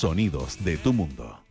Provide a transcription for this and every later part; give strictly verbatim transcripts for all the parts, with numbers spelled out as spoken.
Sonidos de tu mundo.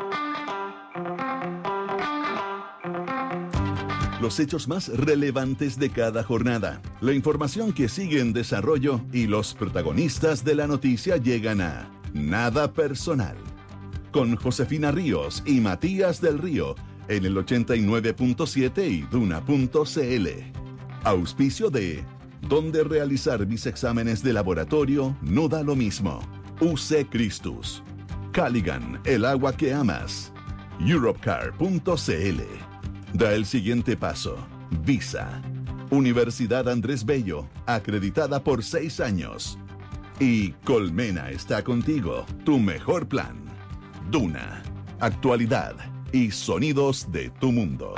Los hechos más relevantes de cada jornada, la información que sigue en desarrollo y los protagonistas de la noticia llegan a Nada Personal, con Josefina Ríos y Matías del Río, en el ochenta y nueve punto siete y duna punto c l. Auspicio de Donde realizar mis exámenes de laboratorio no da lo mismo. U C Christus. Caligan, el agua que amas. Europcar punto c l. Da el siguiente paso. Visa. Universidad Andrés Bello, acreditada por seis años. Y Colmena está contigo, tu mejor plan. Duna. Actualidad y sonidos de tu mundo.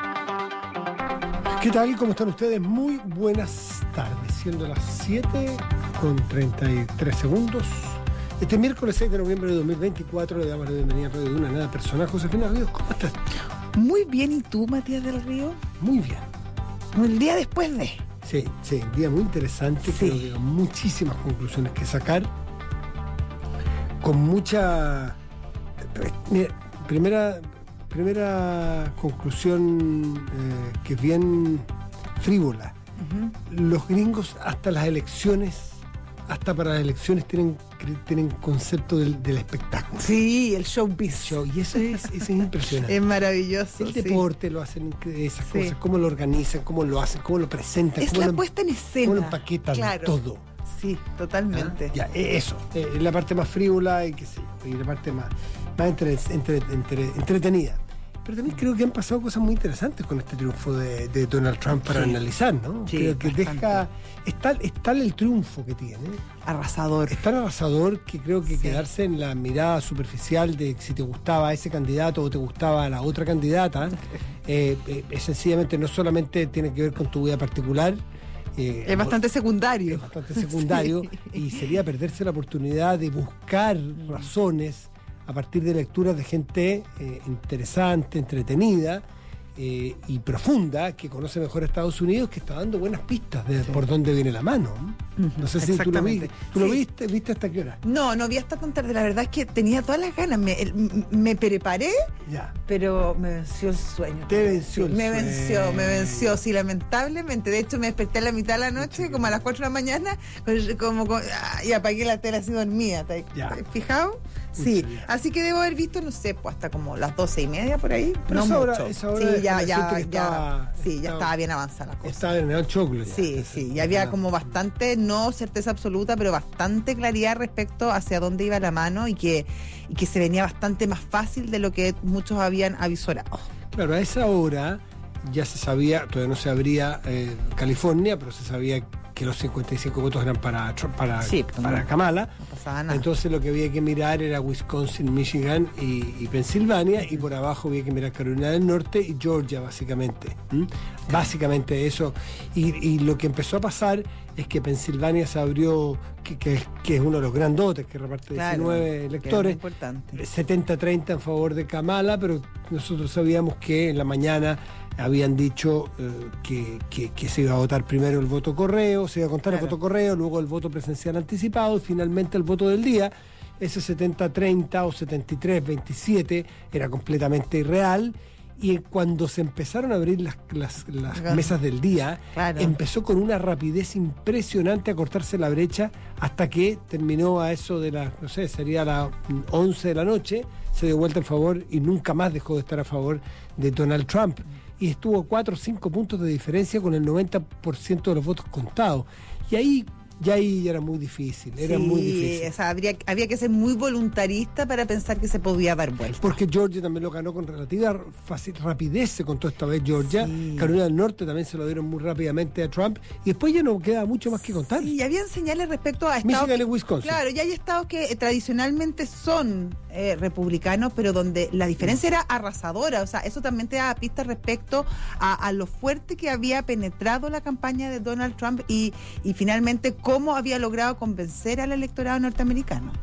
¿Qué tal? ¿Cómo están ustedes? Muy buenas tardes, siendo las siete con treinta y tres segundos. Este miércoles seis de noviembre de dos mil veinticuatro le damos la bienvenida a Radio Duna, Nada Personal. Josefina Ríos, ¿cómo estás? Muy bien, ¿y tú, Matías del Río? Muy bien. El día después de... Sí, sí, un día muy interesante, sí. Creo que hay muchísimas conclusiones que sacar, con mucha... Mira, primera... Primera conclusión eh, que es bien frívola. Uh-huh. Los gringos hasta las elecciones, hasta para las elecciones tienen, tienen concepto del, del espectáculo. Sí, el showbiz. Show, y eso es, eso es impresionante. Es maravilloso. El deporte sí. Lo hacen, esas sí. Cosas, cómo lo organizan, cómo lo hacen, cómo lo presentan. Es cómo la lo, puesta en escena. Cómo lo empaquetan, claro. Todo. Sí, totalmente. ¿Ah? Ya, eso, es eh, la parte más frívola y que sí, y la parte más, más entre, entre, entre, entretenida. Pero también creo que han pasado cosas muy interesantes con este triunfo de, de Donald Trump para sí. analizar, ¿no? Sí, creo que bastante. Deja. Es tal, es tal el triunfo que tiene. Arrasador. Es tan arrasador que creo que sí. quedarse en la mirada superficial de si te gustaba ese candidato o te gustaba la otra candidata, eh, eh, es sencillamente no solamente tiene que ver con tu vida particular. Eh, es bastante secundario. Es bastante secundario sí. Y sería perderse la oportunidad de buscar razones a partir de lecturas de gente eh, interesante, entretenida eh, y profunda, que conoce mejor a Estados Unidos, que está dando buenas pistas de sí. por dónde viene la mano. No sé si tú lo viste. ¿Tú sí. lo viste? ¿Viste hasta qué hora? No, no vi hasta tan tarde. La verdad es que tenía todas las ganas. Me, el, me preparé, ya. Pero me venció el sueño. Te venció el me sueño. Me venció, me venció, sí, lamentablemente. De hecho, me desperté a la mitad de la noche, sí. como a las cuatro de la mañana, como, como y apagué la tele así dormida. ¿Te has fijado? Sí, bien. Así que debo haber visto, no sé, pues hasta como las doce y media por ahí. Pero no esa hora, mucho. Esa hora sí, ya, ya, ya, estaba, sí, ya estaba, estaba bien avanzada la cosa. Estaba en el choclo ya. Sí, sí, y había como bastante, no certeza absoluta, pero bastante claridad respecto hacia dónde iba la mano y que, y que se venía bastante más fácil de lo que muchos habían avisorado. Claro, a esa hora ya se sabía, todavía no se abría eh, California, pero se sabía que los cincuenta y cinco votos eran para para, sí, para Kamala. No pasaba nada. Entonces lo que había que mirar era Wisconsin, Michigan y, y Pensilvania, y por abajo había que mirar Carolina del Norte y Georgia, básicamente. ¿Mm? Básicamente eso. Y, y lo que empezó a pasar es que Pensilvania se abrió, que, que, que es uno de los grandotes, que reparte claro, diecinueve electores, setenta treinta en favor de Kamala, pero nosotros sabíamos que en la mañana habían dicho eh, que, que, que se iba a votar primero el voto correo, se iba a contar claro. el voto correo, luego el voto presencial anticipado y finalmente el voto del día. Ese setenta treinta o setenta y tres veintisiete era completamente irreal. Y cuando se empezaron a abrir las, las, las claro. mesas del día, claro. empezó con una rapidez impresionante a cortarse la brecha hasta que terminó a eso de las, no sé, sería a las once de la noche, se dio vuelta en favor y nunca más dejó de estar a favor de Donald Trump. Y estuvo cuatro o cinco puntos de diferencia con el noventa por ciento de los votos contados. Y ahí... Ya ahí era muy difícil, era sí, muy difícil. O sea, habría, había que ser muy voluntarista para pensar que se podía dar vuelta. Porque Georgia también lo ganó con relativa fácil, rapidez, se contó esta vez Georgia. Sí. Carolina del Norte también se lo dieron muy rápidamente a Trump. Y después ya no queda mucho más que contar. Sí, y habían señales respecto a estados... Michigan que, y Wisconsin. Claro, y hay estados que eh, tradicionalmente son eh, republicanos, pero donde la diferencia era arrasadora. O sea, eso también te da pistas respecto a, a lo fuerte que había penetrado la campaña de Donald Trump y, y finalmente cómo había logrado convencer al electorado norteamericano.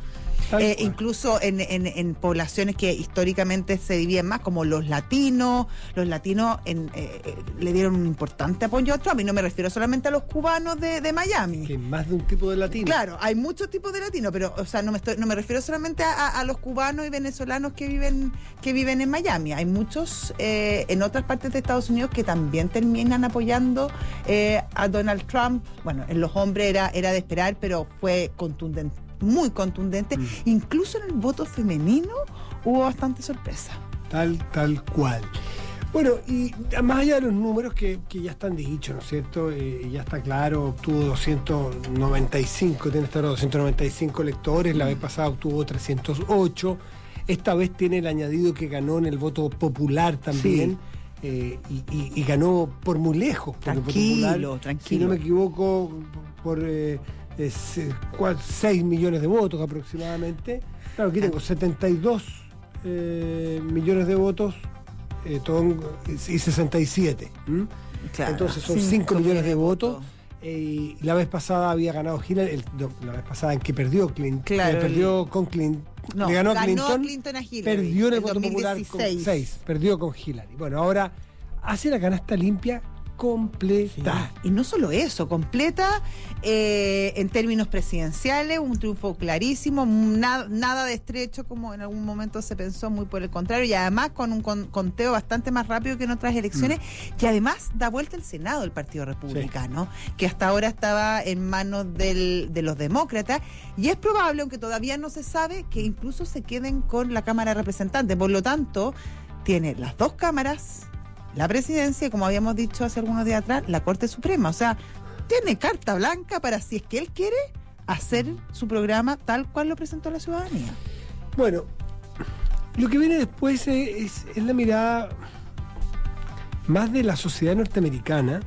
eh, incluso en, en, en poblaciones que históricamente se dividen más, como los latinos. Los latinos en, eh, eh, le dieron un importante apoyo a Trump, y no me refiero solamente a los cubanos de, de Miami. Que más de un tipo de latino. Claro, hay muchos tipos de latinos, pero o sea, no me estoy, no me refiero solamente a, a, a los cubanos y venezolanos que viven, que viven en Miami. Hay muchos eh, en otras partes de Estados Unidos que también terminan apoyando eh, a Donald Trump. Bueno, en los hombres era, era de esperar, pero fue contundente, muy contundente. Mm. Incluso en el voto femenino hubo bastante sorpresa. Tal, tal cual. Bueno, y más allá de los números que, que ya están dichos, ¿no es cierto? Eh, ya está claro, obtuvo doscientos noventa y cinco, tiene hasta ahora doscientos noventa y cinco electores, la vez pasada obtuvo trescientos ocho, esta vez tiene el añadido que ganó en el voto popular también. Sí. Eh, y, y, y ganó por muy lejos. Tranquilo, popular, tranquilo. Si no me equivoco, por eh, seis millones de votos aproximadamente. Claro, aquí tengo setenta y dos eh, millones de votos eh, todo, y sesenta y siete. ¿Mm? Claro, entonces son cinco millones de votos. votos. Eh, y la vez pasada había ganado Hillary, el, la vez pasada en que perdió Clinton, claro, eh, perdió con Clinton. No, le ganó, ganó Clinton, Clinton a Hillary. Perdió en el, el voto popular con seis. Perdió con Hillary. Bueno, ahora hace la canasta limpia completa. Sí. Y no solo eso, completa eh, en términos presidenciales, un triunfo clarísimo, nada, nada de estrecho como en algún momento se pensó, muy por el contrario, y además con un con, conteo bastante más rápido que en otras elecciones, mm. que además da vuelta el Senado del Partido Republicano, sí. que hasta ahora estaba en manos del, de los demócratas, y es probable, aunque todavía no se sabe, que incluso se queden con la Cámara de Representantes. Por lo tanto, tiene las dos cámaras, la presidencia y, como habíamos dicho hace algunos días atrás, la Corte Suprema. O sea, tiene carta blanca para, si es que él quiere, hacer su programa tal cual lo presentó a la ciudadanía. Bueno, lo que viene después es, es, es la mirada más de la sociedad norteamericana.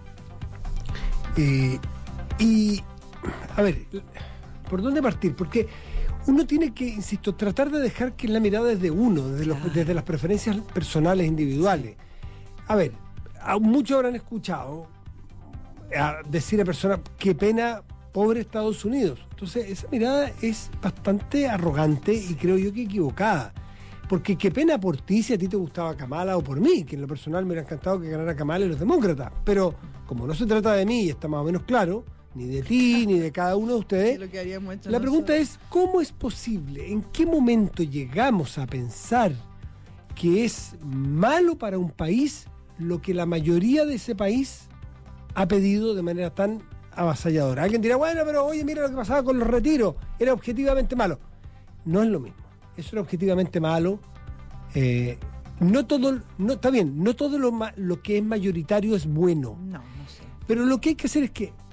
Eh, y, a ver, ¿por dónde partir? Porque uno tiene que, insisto, tratar de dejar que la mirada es de uno, desde, los, claro. desde las preferencias personales individuales. A ver, muchos habrán escuchado a decir a personas, qué pena, pobre Estados Unidos. Entonces, esa mirada es bastante arrogante y creo yo que equivocada. Porque qué pena por ti si a ti te gustaba Kamala o por mí, que en lo personal me hubiera encantado que ganara Kamala y los demócratas. Pero como no se trata de mí y está más o menos claro, ni de ti, ni de cada uno de ustedes, lo que haríamos hecho la pregunta nosotros. es, ¿cómo es posible? ¿En qué momento llegamos a pensar que es malo para un país lo que la mayoría de ese país ha pedido de manera tan avasalladora? Alguien dirá, bueno, pero oye, mira lo que pasaba con los retiros, era objetivamente malo. No es lo mismo, eso era objetivamente malo. Eh, no todo, no, está bien, no todo lo, lo que es mayoritario es bueno. No, no sé. Pero lo que hay que hacer es que,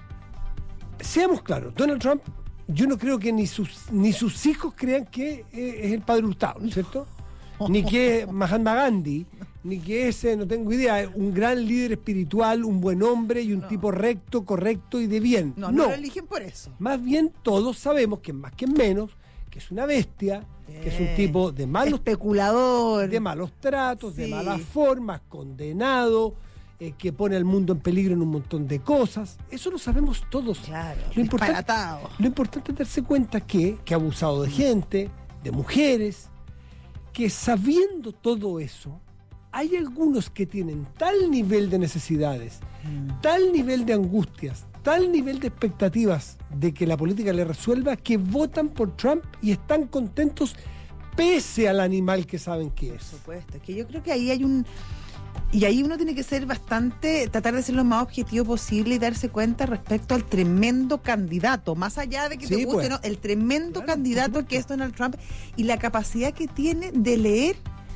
seamos claros, Donald Trump, yo no creo que ni sus, ni sus hijos crean que eh, es el padre Hurtado, ¿no es cierto? Ni que es Mahatma Gandhi, ni que ese, no tengo idea, un gran líder espiritual, un buen hombre y un no. tipo recto, correcto y de bien. No, no, no lo eligen por eso. Más bien todos sabemos que más que menos, que es una bestia, bien. que es un tipo de malos... Especulador. De malos tratos, sí. de malas formas, condenado, eh, que pone al mundo en peligro en un montón de cosas. Eso lo sabemos todos. Claro, lo importante, lo importante es darse cuenta que, que ha abusado de gente, de mujeres, que sabiendo todo eso, hay algunos que tienen tal nivel de necesidades, mm. tal nivel de angustias, tal nivel de expectativas de que la política le resuelva, que votan por Trump y están contentos pese al animal que saben que es. Por supuesto, es que yo creo que ahí hay un... Y ahí uno tiene que ser bastante, tratar de ser lo más objetivo posible y darse cuenta respecto al tremendo candidato, más allá de que sí, te guste, pues. ¿no? El tremendo claro, candidato que es Donald Trump y la capacidad que tiene de leer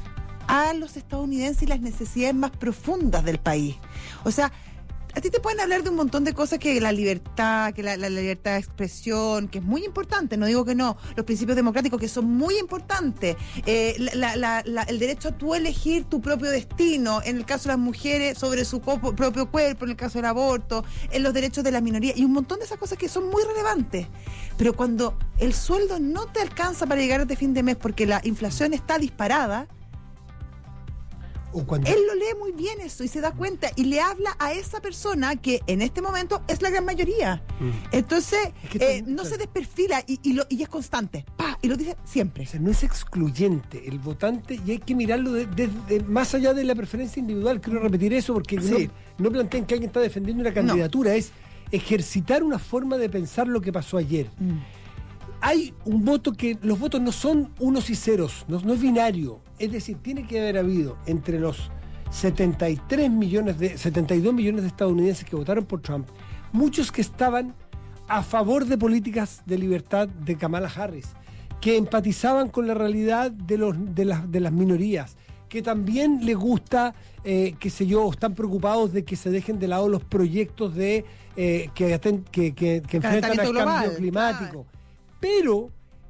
a los estadounidenses y las necesidades más profundas del país. O sea, a ti te pueden hablar de un montón de cosas, que la libertad, que la, la, la libertad de expresión, que es muy importante, no digo que no, los principios democráticos, que son muy importantes, eh, la, la, la, el derecho a tú elegir tu propio destino, en el caso de las mujeres, sobre su copo, propio cuerpo, en el caso del aborto, en los derechos de la minoría, y un montón de esas cosas que son muy relevantes. Pero cuando el sueldo no te alcanza para llegar a este fin de mes porque la inflación está disparada, O cuando... Él lo lee muy bien eso y se da cuenta y le habla a esa persona que en este momento es la gran mayoría. Mm. Entonces, es que eh, no claro. se desperfila y, y, lo, y es constante. ¡Pah! Y lo dice siempre. O sea, no es excluyente el votante y hay que mirarlo de, de, de, más allá de la preferencia individual. Quiero repetir eso porque sí. no, no planteen que alguien está defendiendo una candidatura. No. Es ejercitar una forma de pensar lo que pasó ayer. Mm. Hay un voto que los votos no son unos y ceros, no, no es binario. Es decir, tiene que haber habido entre los setenta y tres millones de, setenta y dos millones de estadounidenses que votaron por Trump, muchos que estaban a favor de políticas de libertad de Kamala Harris, que empatizaban con la realidad de, los, de, las, de las minorías, que también les gusta, eh, qué sé yo, están preocupados de que se dejen de lado los proyectos de eh, que, que, que, que enfrentan al cambio climático. Claro. Pero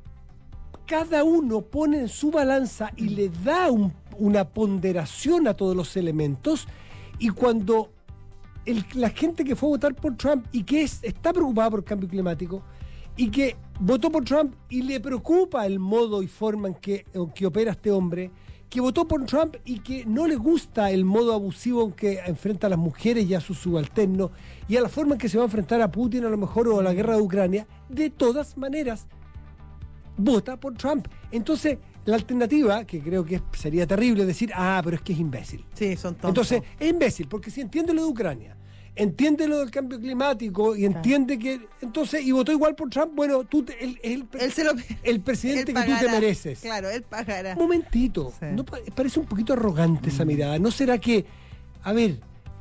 cada uno pone en su balanza y le da un, una ponderación a todos los elementos, y cuando el, la gente que fue a votar por Trump y que es, está preocupada por el cambio climático y que votó por Trump y le preocupa el modo y forma en que, en que opera este hombre, que votó por Trump y que no le gusta el modo abusivo en que enfrenta a las mujeres y a sus subalternos y a la forma en que se va a enfrentar a Putin a lo mejor o a la guerra de Ucrania, de todas maneras vota por Trump. Entonces la alternativa, que creo que sería terrible, es decir, ah, pero es que es imbécil. Sí, son tontos. Entonces es imbécil, porque si entiende lo de Ucrania, entiende lo del cambio climático y entiende claro. que entonces y votó igual por Trump, bueno, tú te, el, el, él se lo, el presidente él que tú te mereces. Claro, él pagará. Momentito, sí. ¿No parece un poquito arrogante mm. esa mirada? ¿No será que, a ver,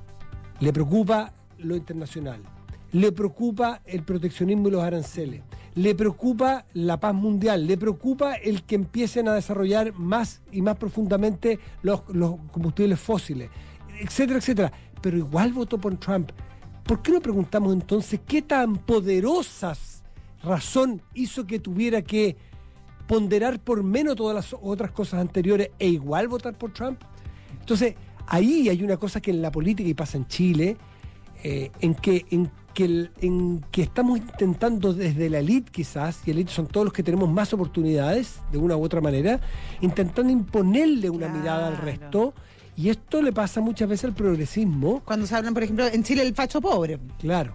le preocupa lo internacional, le preocupa el proteccionismo y los aranceles, le preocupa la paz mundial, le preocupa el que empiecen a desarrollar más y más profundamente los, los combustibles fósiles, etcétera, etcétera? Pero igual votó por Trump. ¿Por qué no preguntamos entonces qué tan poderosas razón hizo que tuviera que ponderar por menos todas las otras cosas anteriores e igual votar por Trump? Entonces, ahí hay una cosa que en la política, y pasa en Chile, eh, en que en que, el, en que estamos intentando desde la élite quizás, y la élite son todos los que tenemos más oportunidades, de una u otra manera, intentando imponerle una claro. mirada al resto. Y esto le pasa muchas veces al progresismo. Cuando se hablan, por ejemplo, en Chile el facho pobre. Claro.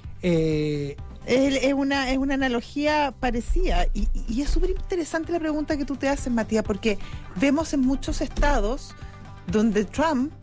Eh, es, es, una, es una analogía parecida. Y, y es súper interesante la pregunta que tú te haces, Matías, porque vemos en muchos estados donde Trump,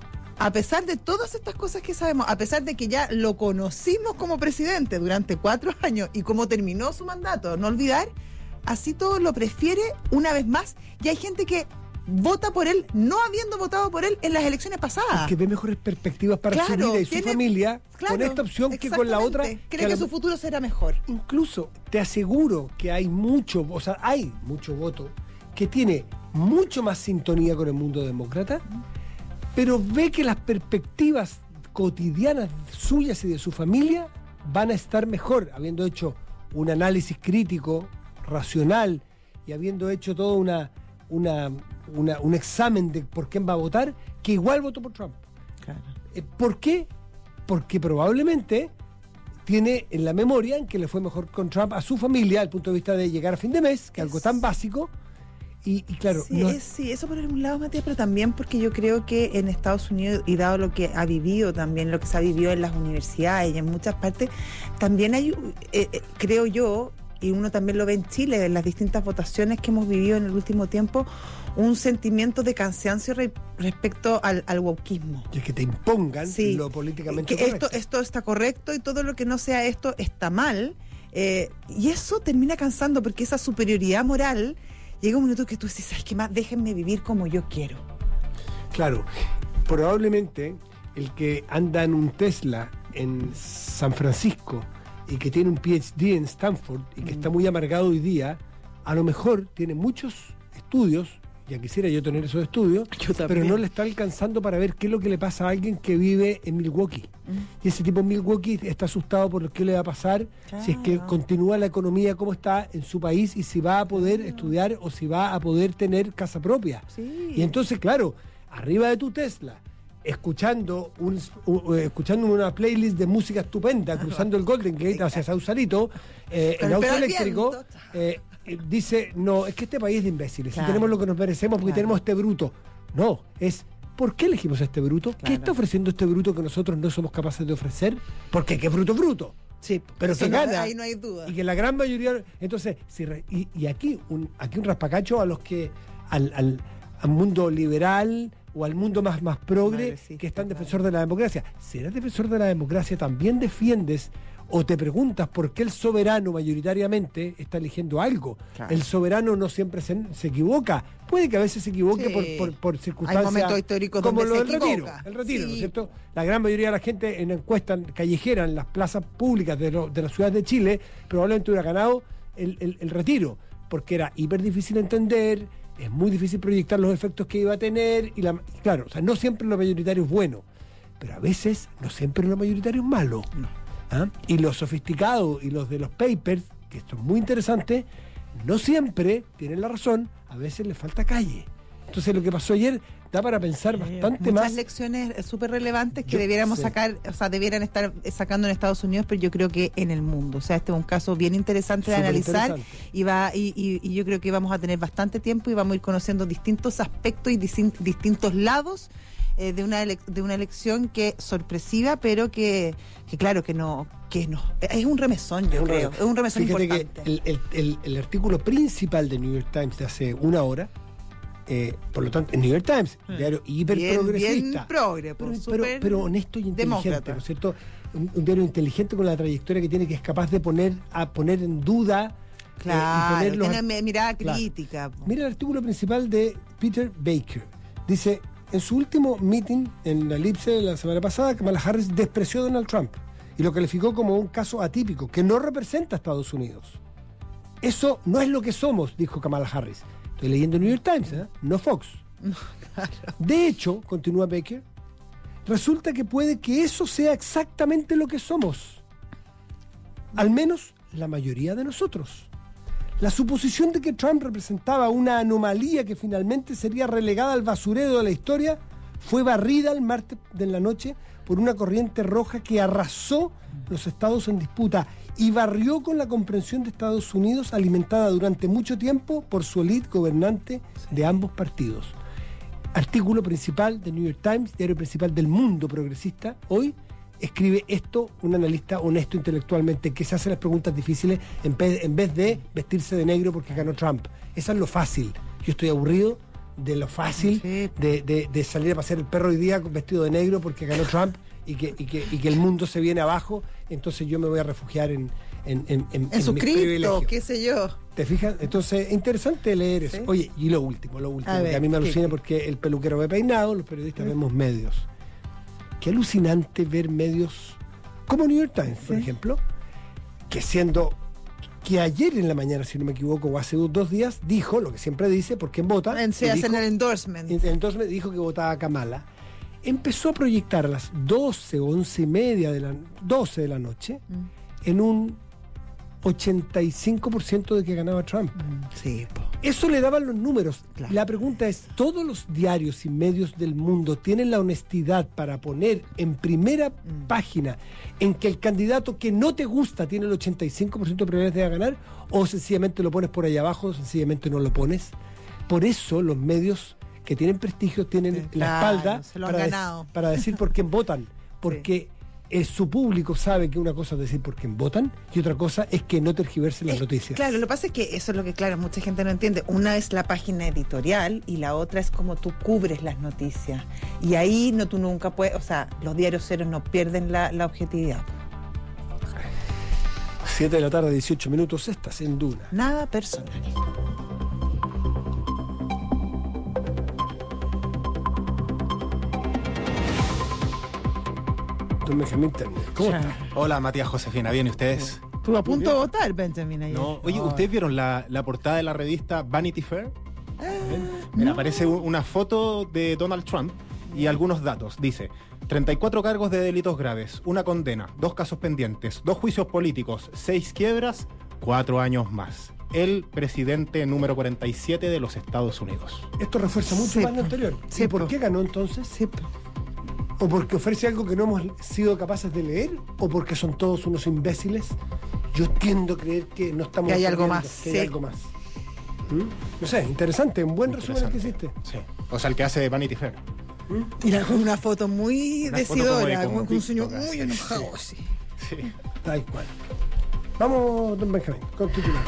a pesar de todas estas cosas que sabemos, a pesar de que ya lo conocimos como presidente durante cuatro años y cómo terminó su mandato, no olvidar, así todo lo prefiere una vez más. Y hay gente que vota por él no habiendo votado por él en las elecciones pasadas. Es que ve mejores perspectivas para claro, su vida y tiene, su familia claro, con esta opción que con la otra. Cree que, que la, su futuro será mejor. Incluso te aseguro que hay mucho, o sea, hay mucho voto que tiene mucho más sintonía con el mundo demócrata, pero ve que las perspectivas cotidianas suyas y de su familia van a estar mejor, habiendo hecho un análisis crítico, racional, y habiendo hecho toda una Una, una, un examen de por quién va a votar, que igual votó por Trump. Claro. Eh, ¿Por qué? Porque probablemente tiene en la memoria en que le fue mejor con Trump a su familia, al punto de vista de llegar a fin de mes, que es algo tan básico, y, y claro... Sí, no... es, sí, eso por un lado, Matías, pero también porque yo creo que en Estados Unidos, y dado lo que ha vivido también, lo que se ha vivido en las universidades y en muchas partes, también hay, eh, eh, creo yo, y uno también lo ve en Chile, en las distintas votaciones que hemos vivido en el último tiempo, un sentimiento de cansancio re, respecto al, al wokismo. Y es que te impongan sí, lo políticamente que correcto. Esto, esto está correcto y todo lo que no sea esto está mal. Eh, y eso termina cansando porque esa superioridad moral llega un minuto que tú dices, ¿sabes qué más? Déjenme vivir como yo quiero. Claro, probablemente el que anda en un Tesla en San Francisco y que tiene un P H D en Stanford y que mm. está muy amargado hoy día, a lo mejor tiene muchos estudios, ya quisiera yo tener esos estudios, pero no le está alcanzando para ver qué es lo que le pasa a alguien que vive en Milwaukee. Mm. Y ese tipo en Milwaukee está asustado por lo que le va a pasar claro. si es que continúa la economía como está en su país y si va a poder claro. estudiar o si va a poder tener casa propia. Sí. Y entonces, claro, arriba de tu Tesla, escuchando un, uh, escuchando una playlist de música estupenda, cruzando el Golden Gate hacia Sausalito, eh, en auto eléctrico, eh, dice, no, es que este país es de imbéciles, claro. si tenemos lo que nos merecemos porque claro. tenemos este bruto. No, es ¿por qué elegimos a este bruto? Claro. ¿Qué está ofreciendo este bruto que nosotros no somos capaces de ofrecer? Porque qué bruto bruto. Sí, pero que no, gana. Ahí no hay duda. Y que la gran mayoría. Entonces, si re, y, y aquí un aquí un raspacacho a los que. al, al, al mundo liberal o al mundo más, más progre, no existe, que es tan defensor claro. de la democracia. Si eres defensor de la democracia, también defiendes o te preguntas por qué el soberano mayoritariamente está eligiendo algo. Claro. El soberano no siempre se, se equivoca. Puede que a veces se equivoque sí. por, por, por circunstancias. Hay momentos históricos como donde lo se del retiro. equivoca. El retiro, sí. ¿no es cierto? La gran mayoría de la gente en encuestas callejeras, en las plazas públicas de, lo, de las ciudades de Chile, probablemente hubiera ganado el, el, el retiro, porque era hiper difícil entender, es muy difícil proyectar los efectos que iba a tener, y la, claro, o sea, no siempre lo mayoritario es bueno, pero a veces no siempre lo mayoritario es malo. No. ¿Ah? Y los sofisticados y los de los papers, que esto es muy interesante, no siempre tienen la razón, a veces les falta calle. Entonces lo que pasó ayer da para pensar bastante Muchas más. Muchas lecciones súper relevantes que yo debiéramos sé. sacar, o sea, debieran estar sacando en Estados Unidos, pero yo creo que en el mundo. O sea, este es un caso bien interesante de analizar y va y, y, y yo creo que vamos a tener bastante tiempo y vamos a ir conociendo distintos aspectos y distin- distintos lados eh, de una ele- de una elección que es sorpresiva, pero que, que claro que no que no es un remesón, yo es creo, un, es un remesón Fíjate importante. Que el, el, el, el artículo principal de New York Times de hace una hora. Eh, por lo tanto, el New York Times, hmm. diario hiper bien, progresista. Bien progre, pero, pero, pero honesto y inteligente, demócrata. ¿No es cierto? Un, un diario inteligente con la trayectoria que tiene, que es capaz de poner a poner en duda. Claro, eh, y tiene los, mirada claro. crítica. Mira el artículo principal de Peter Baker. Dice, en su último meeting en la elipse de la semana pasada, Kamala Harris despreció a Donald Trump y lo calificó como un caso atípico, que no representa a Estados Unidos. Eso no es lo que somos, dijo Kamala Harris. Estoy leyendo el New York Times, ¿eh? No Fox. No, claro. De hecho, continúa Baker, resulta que puede que eso sea exactamente lo que somos. Al menos la mayoría de nosotros. La suposición de que Trump representaba una anomalía que finalmente sería relegada al basurero de la historia fue barrida el martes de la noche por una corriente roja que arrasó los estados en disputa y barrió con la comprensión de Estados Unidos, alimentada durante mucho tiempo por su élite gobernante de ambos partidos. Artículo principal del New York Times, diario principal del mundo progresista, hoy escribe esto un analista honesto intelectualmente, que se hace las preguntas difíciles en vez, en vez de vestirse de negro porque ganó Trump. Eso es lo fácil. Yo estoy aburrido de lo fácil, sí. de, de, de salir a pasear el perro hoy día vestido de negro porque ganó Trump y que, y que, y que el mundo se viene abajo, entonces yo me voy a refugiar en en, en, en, en, en su mis cripto, privilegios. qué sé yo. ¿Te fijas? Entonces, interesante leer eso. ¿Sí? Oye, y lo último, lo último, a ver, que a mí me alucina ¿qué? Porque el peluquero ve peinado, los periodistas ¿Sí? vemos medios. Qué alucinante ver medios como New York Times, por ¿Sí? ejemplo, que siendo que ayer en la mañana, si no me equivoco, o hace dos días, dijo lo que siempre dice, por quién vota. Se hacen el endorsement. El endorsement dijo que votaba a Kamala. Empezó a proyectar a las doce o once y media de la doce de la noche mm. en un ochenta y cinco por ciento de que ganaba Trump. Sí, po. Eso le daban los números. Claro. La pregunta es, ¿todos los diarios y medios del mundo tienen la honestidad para poner en primera mm. página en que el candidato que no te gusta tiene el ochenta y cinco por ciento de probabilidades de ganar? ¿O sencillamente lo pones por ahí abajo, o sencillamente no lo pones? Por eso los medios que tienen prestigio tienen sí, la claro, espalda se lo han para, ganado. de- para decir por quién votan. Porque... Sí. Eh, su público sabe que una cosa es decir por quién votan y otra cosa es que no tergiversen las eh, noticias. Claro, lo que pasa es que eso es lo que, claro, mucha gente no entiende. Una es la página editorial y la otra es cómo tú cubres las noticias. Y ahí no tú nunca puedes, o sea, los diarios ceros no pierden la, la objetividad. siete de la tarde, dieciocho minutos, estás en Duna. Nada personal. Don Benjamín Terner, ¿cómo Ya. está? Hola, Matías Josefina, ¿bien y ustedes? Estuvo a punto de votar, Benjamin, ayer. No. Oye, Ay. ¿ustedes vieron la, la portada de la revista Vanity Fair? Ah, Mira, no. aparece un- una foto de Donald Trump y algunos datos. Dice, treinta y cuatro cargos de delitos graves, una condena, dos casos pendientes, dos juicios políticos, seis quiebras, cuatro años más. El presidente número cuarenta y siete de los Estados Unidos. Esto refuerza mucho Sí, más lo po. anterior. Sí, ¿Y por po. qué ganó entonces? Sí, po. ¿O porque ofrece algo que no hemos sido capaces de leer? ¿O porque son todos unos imbéciles? Yo tiendo a creer que no estamos... Que hay algo entendiendo, más, Que sí. hay algo más. ¿Mm? No sé, interesante, un buen resumen el que hiciste. Sí. O sea, el que hace Vanity Fair. Y la, con una foto muy Una decidora, foto como de con un señor convicto, muy casi. enojado, sí. Sí. Tal cual. Vamos, don Benjamín, con titulares.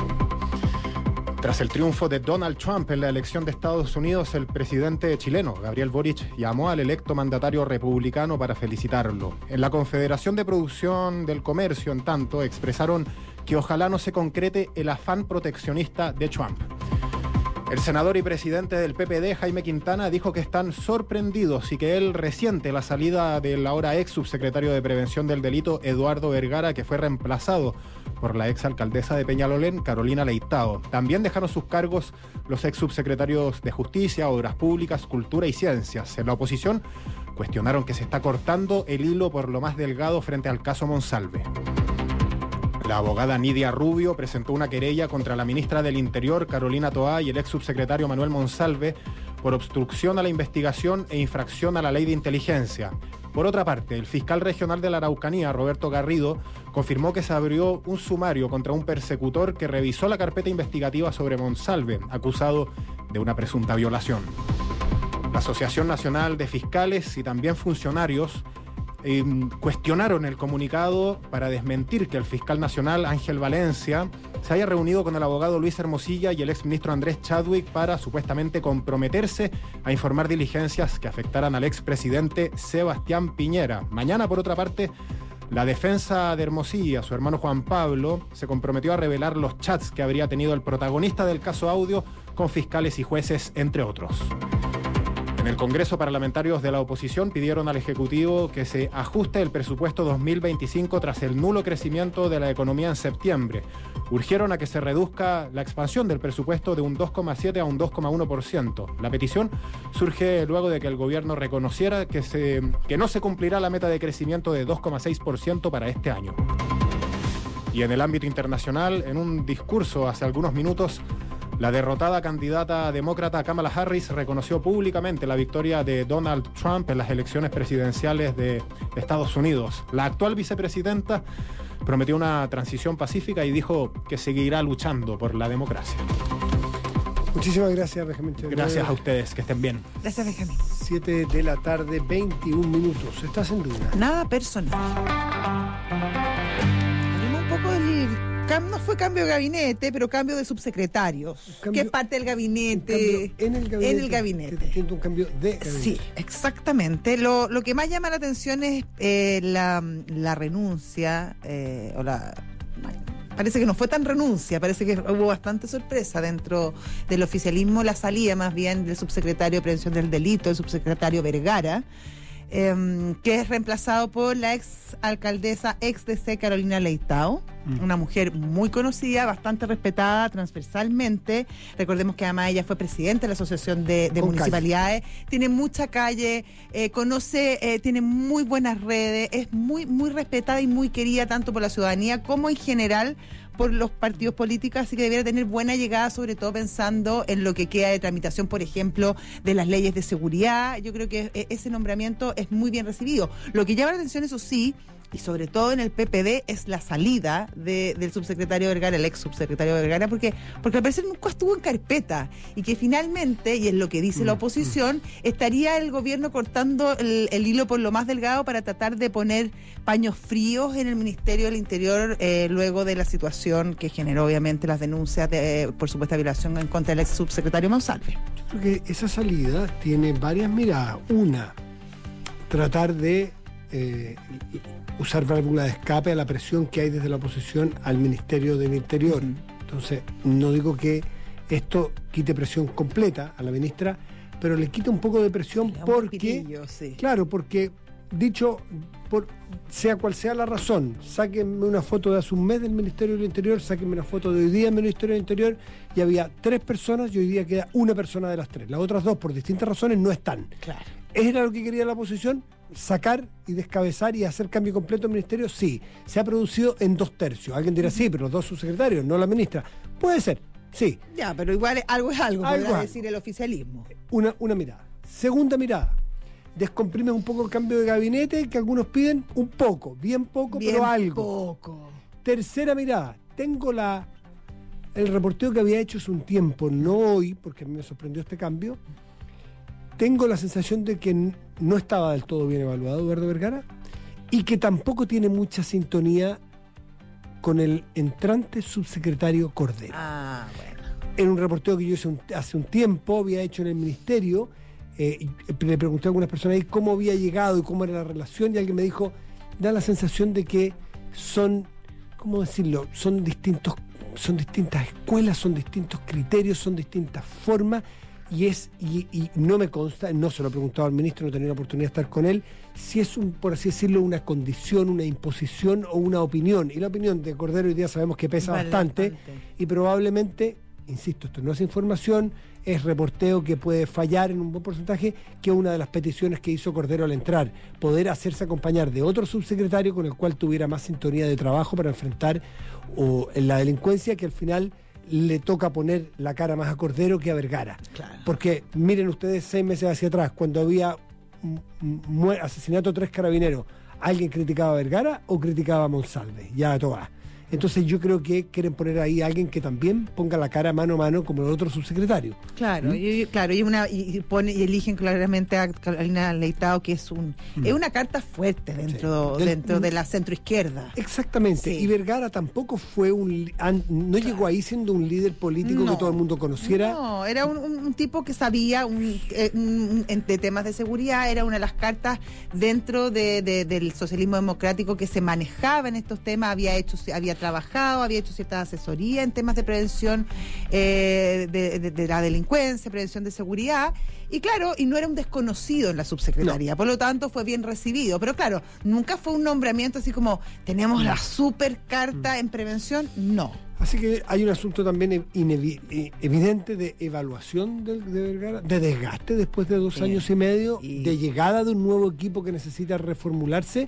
Tras el triunfo de Donald Trump en la elección de Estados Unidos, el presidente chileno, Gabriel Boric, llamó al electo mandatario republicano para felicitarlo. En la Confederación de Producción del Comercio, en tanto, expresaron que ojalá no se concrete el afán proteccionista de Trump. El senador y presidente del P P D, Jaime Quintana, dijo que están sorprendidos y que él resiente la salida del ahora ex subsecretario de Prevención del Delito, Eduardo Vergara, que fue reemplazado por la ex alcaldesa de Peñalolén, Carolina Leitao. También dejaron sus cargos los ex subsecretarios de Justicia, Obras Públicas, Cultura y Ciencias. En la oposición cuestionaron que se está cortando el hilo por lo más delgado frente al caso Monsalve. La abogada Nidia Rubio presentó una querella contra la ministra del Interior, Carolina Toá, y el ex subsecretario Manuel Monsalve por obstrucción a la investigación e infracción a la ley de inteligencia. Por otra parte, el fiscal regional de la Araucanía, Roberto Garrido, confirmó que se abrió un sumario contra un persecutor que revisó la carpeta investigativa sobre Monsalve, acusado de una presunta violación. La Asociación Nacional de Fiscales y también funcionarios Eh, cuestionaron el comunicado para desmentir que el fiscal nacional Ángel Valencia se haya reunido con el abogado Luis Hermosilla y el exministro Andrés Chadwick para supuestamente comprometerse a informar diligencias que afectaran al expresidente Sebastián Piñera. Mañana, por otra parte, la defensa de Hermosilla, su hermano Juan Pablo, se comprometió a revelar los chats que habría tenido el protagonista del caso Audio con fiscales y jueces, entre otros. En el Congreso, parlamentarios de la oposición pidieron al Ejecutivo que se ajuste el presupuesto dos mil veinticinco tras el nulo crecimiento de la economía en septiembre. Urgieron a que se reduzca la expansión del presupuesto de un dos coma siete a un dos coma uno por ciento. La petición surge luego de que el gobierno reconociera que, se, que no se cumplirá la meta de crecimiento de dos coma seis por ciento para este año. Y en el ámbito internacional, en un discurso hace algunos minutos, la derrotada candidata demócrata Kamala Harris reconoció públicamente la victoria de Donald Trump en las elecciones presidenciales de Estados Unidos. La actual vicepresidenta prometió una transición pacífica y dijo que seguirá luchando por la democracia. Muchísimas gracias, Benjamín. Gracias a ustedes, que estén bien. Gracias, Benjamín. siete de la tarde, veintiún minutos. Estás en Duna. Nada personal. Hablemos un poco del... No fue cambio de gabinete, pero cambio de subsecretarios, cambio, que es parte del gabinete. En el gabinete. En el gabinete. Un cambio de gabinete. Sí, exactamente. Lo, lo que más llama la atención es eh, la, la renuncia, eh, o la... Parece que no fue tan renuncia, parece que hubo bastante sorpresa dentro del oficialismo, la salida más bien del subsecretario de Prevención del Delito, el subsecretario Vergara, eh, que es reemplazado por la ex alcaldesa ex D C Carolina Leitao, mm. una mujer muy conocida, bastante respetada transversalmente. Recordemos que además ella fue presidenta de la Asociación de, de Municipalidades, calle. Tiene mucha calle, eh, conoce, eh, tiene muy buenas redes, es muy, muy respetada y muy querida tanto por la ciudadanía como en general por los partidos políticos, así que debiera tener buena llegada, sobre todo pensando en lo que queda de tramitación, por ejemplo, de las leyes de seguridad. Yo creo que ese nombramiento es muy bien recibido. Lo que llama la atención, eso sí, y sobre todo en el P P D, es la salida de, del subsecretario Vergara, el ex subsecretario Vergara, porque, porque al parecer nunca estuvo en carpeta, y que finalmente, y es lo que dice mm, la oposición, mm. estaría el gobierno cortando el, el hilo por lo más delgado para tratar de poner paños fríos en el Ministerio del Interior, eh, luego de la situación que generó obviamente las denuncias de, por supuesta violación en contra del ex subsecretario Monsalve. Yo creo que esa salida tiene varias miradas. Una, tratar de eh, usar válvula de escape a la presión que hay desde la oposición al Ministerio del Interior. Uh-huh. Entonces, no digo que esto quite presión completa a la ministra, pero le quita un poco de presión porque, pirillo, sí. claro, porque dicho, por, sea cual sea la razón, sáquenme una foto de hace un mes del Ministerio del Interior, sáquenme una foto de hoy día del Ministerio del Interior, y había tres personas y hoy día queda una persona de las tres. Las otras dos, por distintas razones, no están. Claro. ¿Era lo que quería la oposición? Sacar y descabezar y hacer cambio completo del ministerio. Sí, se ha producido en dos tercios. Alguien dirá, sí, pero los dos subsecretarios, no la ministra. Puede ser, sí. Ya, pero igual algo es algo, algo podrá decir el oficialismo. Una, una mirada. Segunda mirada, descomprime un poco el cambio de gabinete que algunos piden, un poco, bien poco, bien pero algo. Poco. Tercera mirada, tengo la el reporteo que había hecho hace un tiempo, no hoy, porque me sorprendió este cambio, tengo la sensación de que no estaba del todo bien evaluado Eduardo Vergara y que tampoco tiene mucha sintonía con el entrante subsecretario Cordero. Ah, bueno. En un reporteo que yo hice un, hace un tiempo, había hecho en el ministerio, eh, le pregunté a algunas personas ahí cómo había llegado y cómo era la relación, y alguien me dijo, da la sensación de que son, ¿cómo decirlo? Son distintos, son distintas escuelas, son distintos criterios, son distintas formas, y es y, y no me consta, no se lo he preguntado al ministro, no he tenido la oportunidad de estar con él, si es, un por así decirlo, una condición, una imposición o una opinión. Y la opinión de Cordero hoy día sabemos que pesa vale, bastante, bastante, y probablemente, insisto, esto no es información, es reporteo que puede fallar en un buen porcentaje, que una de las peticiones que hizo Cordero al entrar, poder hacerse acompañar de otro subsecretario con el cual tuviera más sintonía de trabajo para enfrentar o, la delincuencia, que al final le toca poner la cara más a Cordero que a Vergara. Claro. Porque miren ustedes seis meses hacia atrás, cuando había mu- asesinato de tres carabineros, ¿alguien criticaba a Vergara o criticaba a Monsalve? Ya a todas. Entonces yo creo que quieren poner ahí a alguien que también ponga la cara mano a mano como el otro subsecretario. Claro, ¿Mm? y, claro, y una y, pone, y eligen claramente a Carolina Leitao, que es un mm. es una carta fuerte dentro, sí. dentro de la centroizquierda. Exactamente, sí. Y Vergara tampoco fue un no claro. llegó ahí siendo un líder político no, que todo el mundo conociera. No, era un, un, un tipo que sabía un, un, un, de temas de seguridad, era una de las cartas dentro de, de, del socialismo democrático que se manejaba en estos temas, había hecho había trabajado, había hecho cierta asesoría en temas de prevención eh, de, de, de la delincuencia, prevención de seguridad, y claro, y no era un desconocido en la subsecretaría, no. Por lo tanto fue bien recibido, pero claro, nunca fue un nombramiento así como, tenemos no. la super carta mm. en prevención, no. Así que hay un asunto también inevi- evidente de evaluación de, de Vergara, de desgaste después de dos sí. años y medio, y... de llegada de un nuevo equipo que necesita reformularse,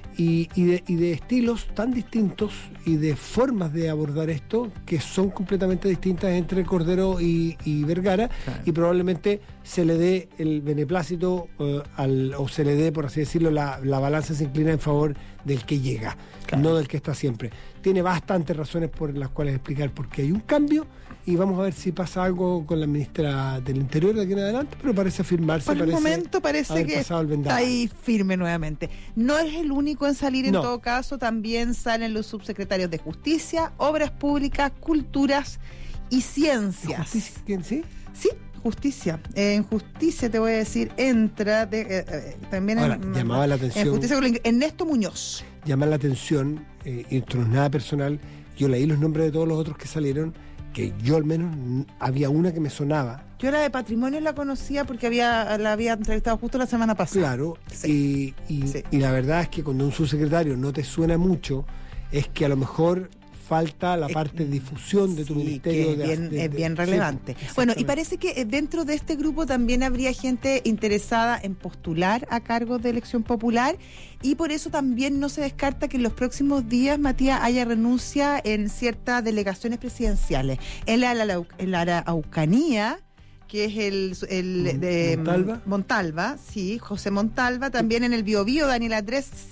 Y, y, de, y de estilos tan distintos y de formas de abordar esto que son completamente distintas entre Cordero y, y Vergara, claro. Y probablemente se le dé el beneplácito uh, al, o se le dé, por así decirlo, la, la balanza se inclina en favor del que llega, claro. No del que está siempre. Tiene bastantes razones por las cuales explicar por qué hay un cambio, y vamos a ver si pasa algo con la ministra del Interior de aquí en adelante, pero parece afirmarse. Por el parece momento parece que está ahí firme nuevamente. No es el único en salir, en no. todo caso, también salen los subsecretarios de Justicia, Obras Públicas, Culturas y Ciencias. ¿Justicia? ¿Quién sí? Sí, Justicia. Eh, en Justicia, te voy a decir, entra de, eh, eh, también Ahora, en, llamaba la atención. En Justicia, Ernesto Muñoz. Llama la atención, eh, esto no es nada personal, yo leí los nombres de todos los otros que salieron, que yo al menos había una que me sonaba. Yo la de Patrimonio la conocía porque había la había entrevistado justo la semana pasada. Claro, sí. Y, y, sí. y la verdad es que cuando un subsecretario no te suena mucho, es que a lo mejor falta la parte de difusión de tu sí, ministerio. Que es, bien, de, de, es bien relevante. Sí, bueno, y parece que dentro de este grupo también habría gente interesada en postular a cargos de elección popular, y por eso también no se descarta que en los próximos días, Matías, haya renuncia en ciertas delegaciones presidenciales. En la, la, en la Araucanía, que es el, el de Montalva. Montalva, sí, José Montalva, también en el Biobío, Daniela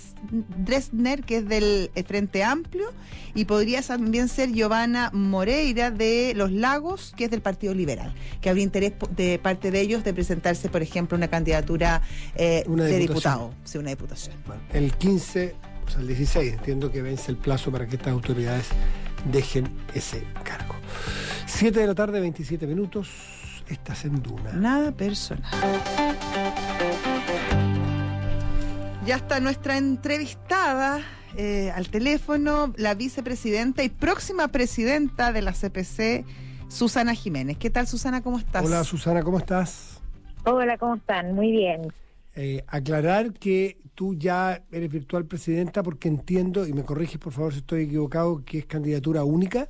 Dresner, que es del Frente Amplio, y podría también ser Giovanna Moreira de Los Lagos, que es del Partido Liberal, que habría interés de parte de ellos de presentarse, por ejemplo, una candidatura eh, una de diputado, sí, una diputación. Bueno, el quince, o sea, el dieciséis, entiendo que vence el plazo para que estas autoridades dejen ese cargo. siete de la tarde, veintisiete minutos. Estás en Duna. Nada personal. Ya está nuestra entrevistada eh, al teléfono, la vicepresidenta y próxima presidenta de la C P C, Susana Jiménez. ¿Qué tal, Susana? ¿Cómo estás? Hola, Susana, ¿cómo estás? Hola, ¿cómo están? Muy bien. Eh, aclarar que tú ya eres virtual presidenta, porque entiendo, y me corriges por favor si estoy equivocado, que es candidatura única.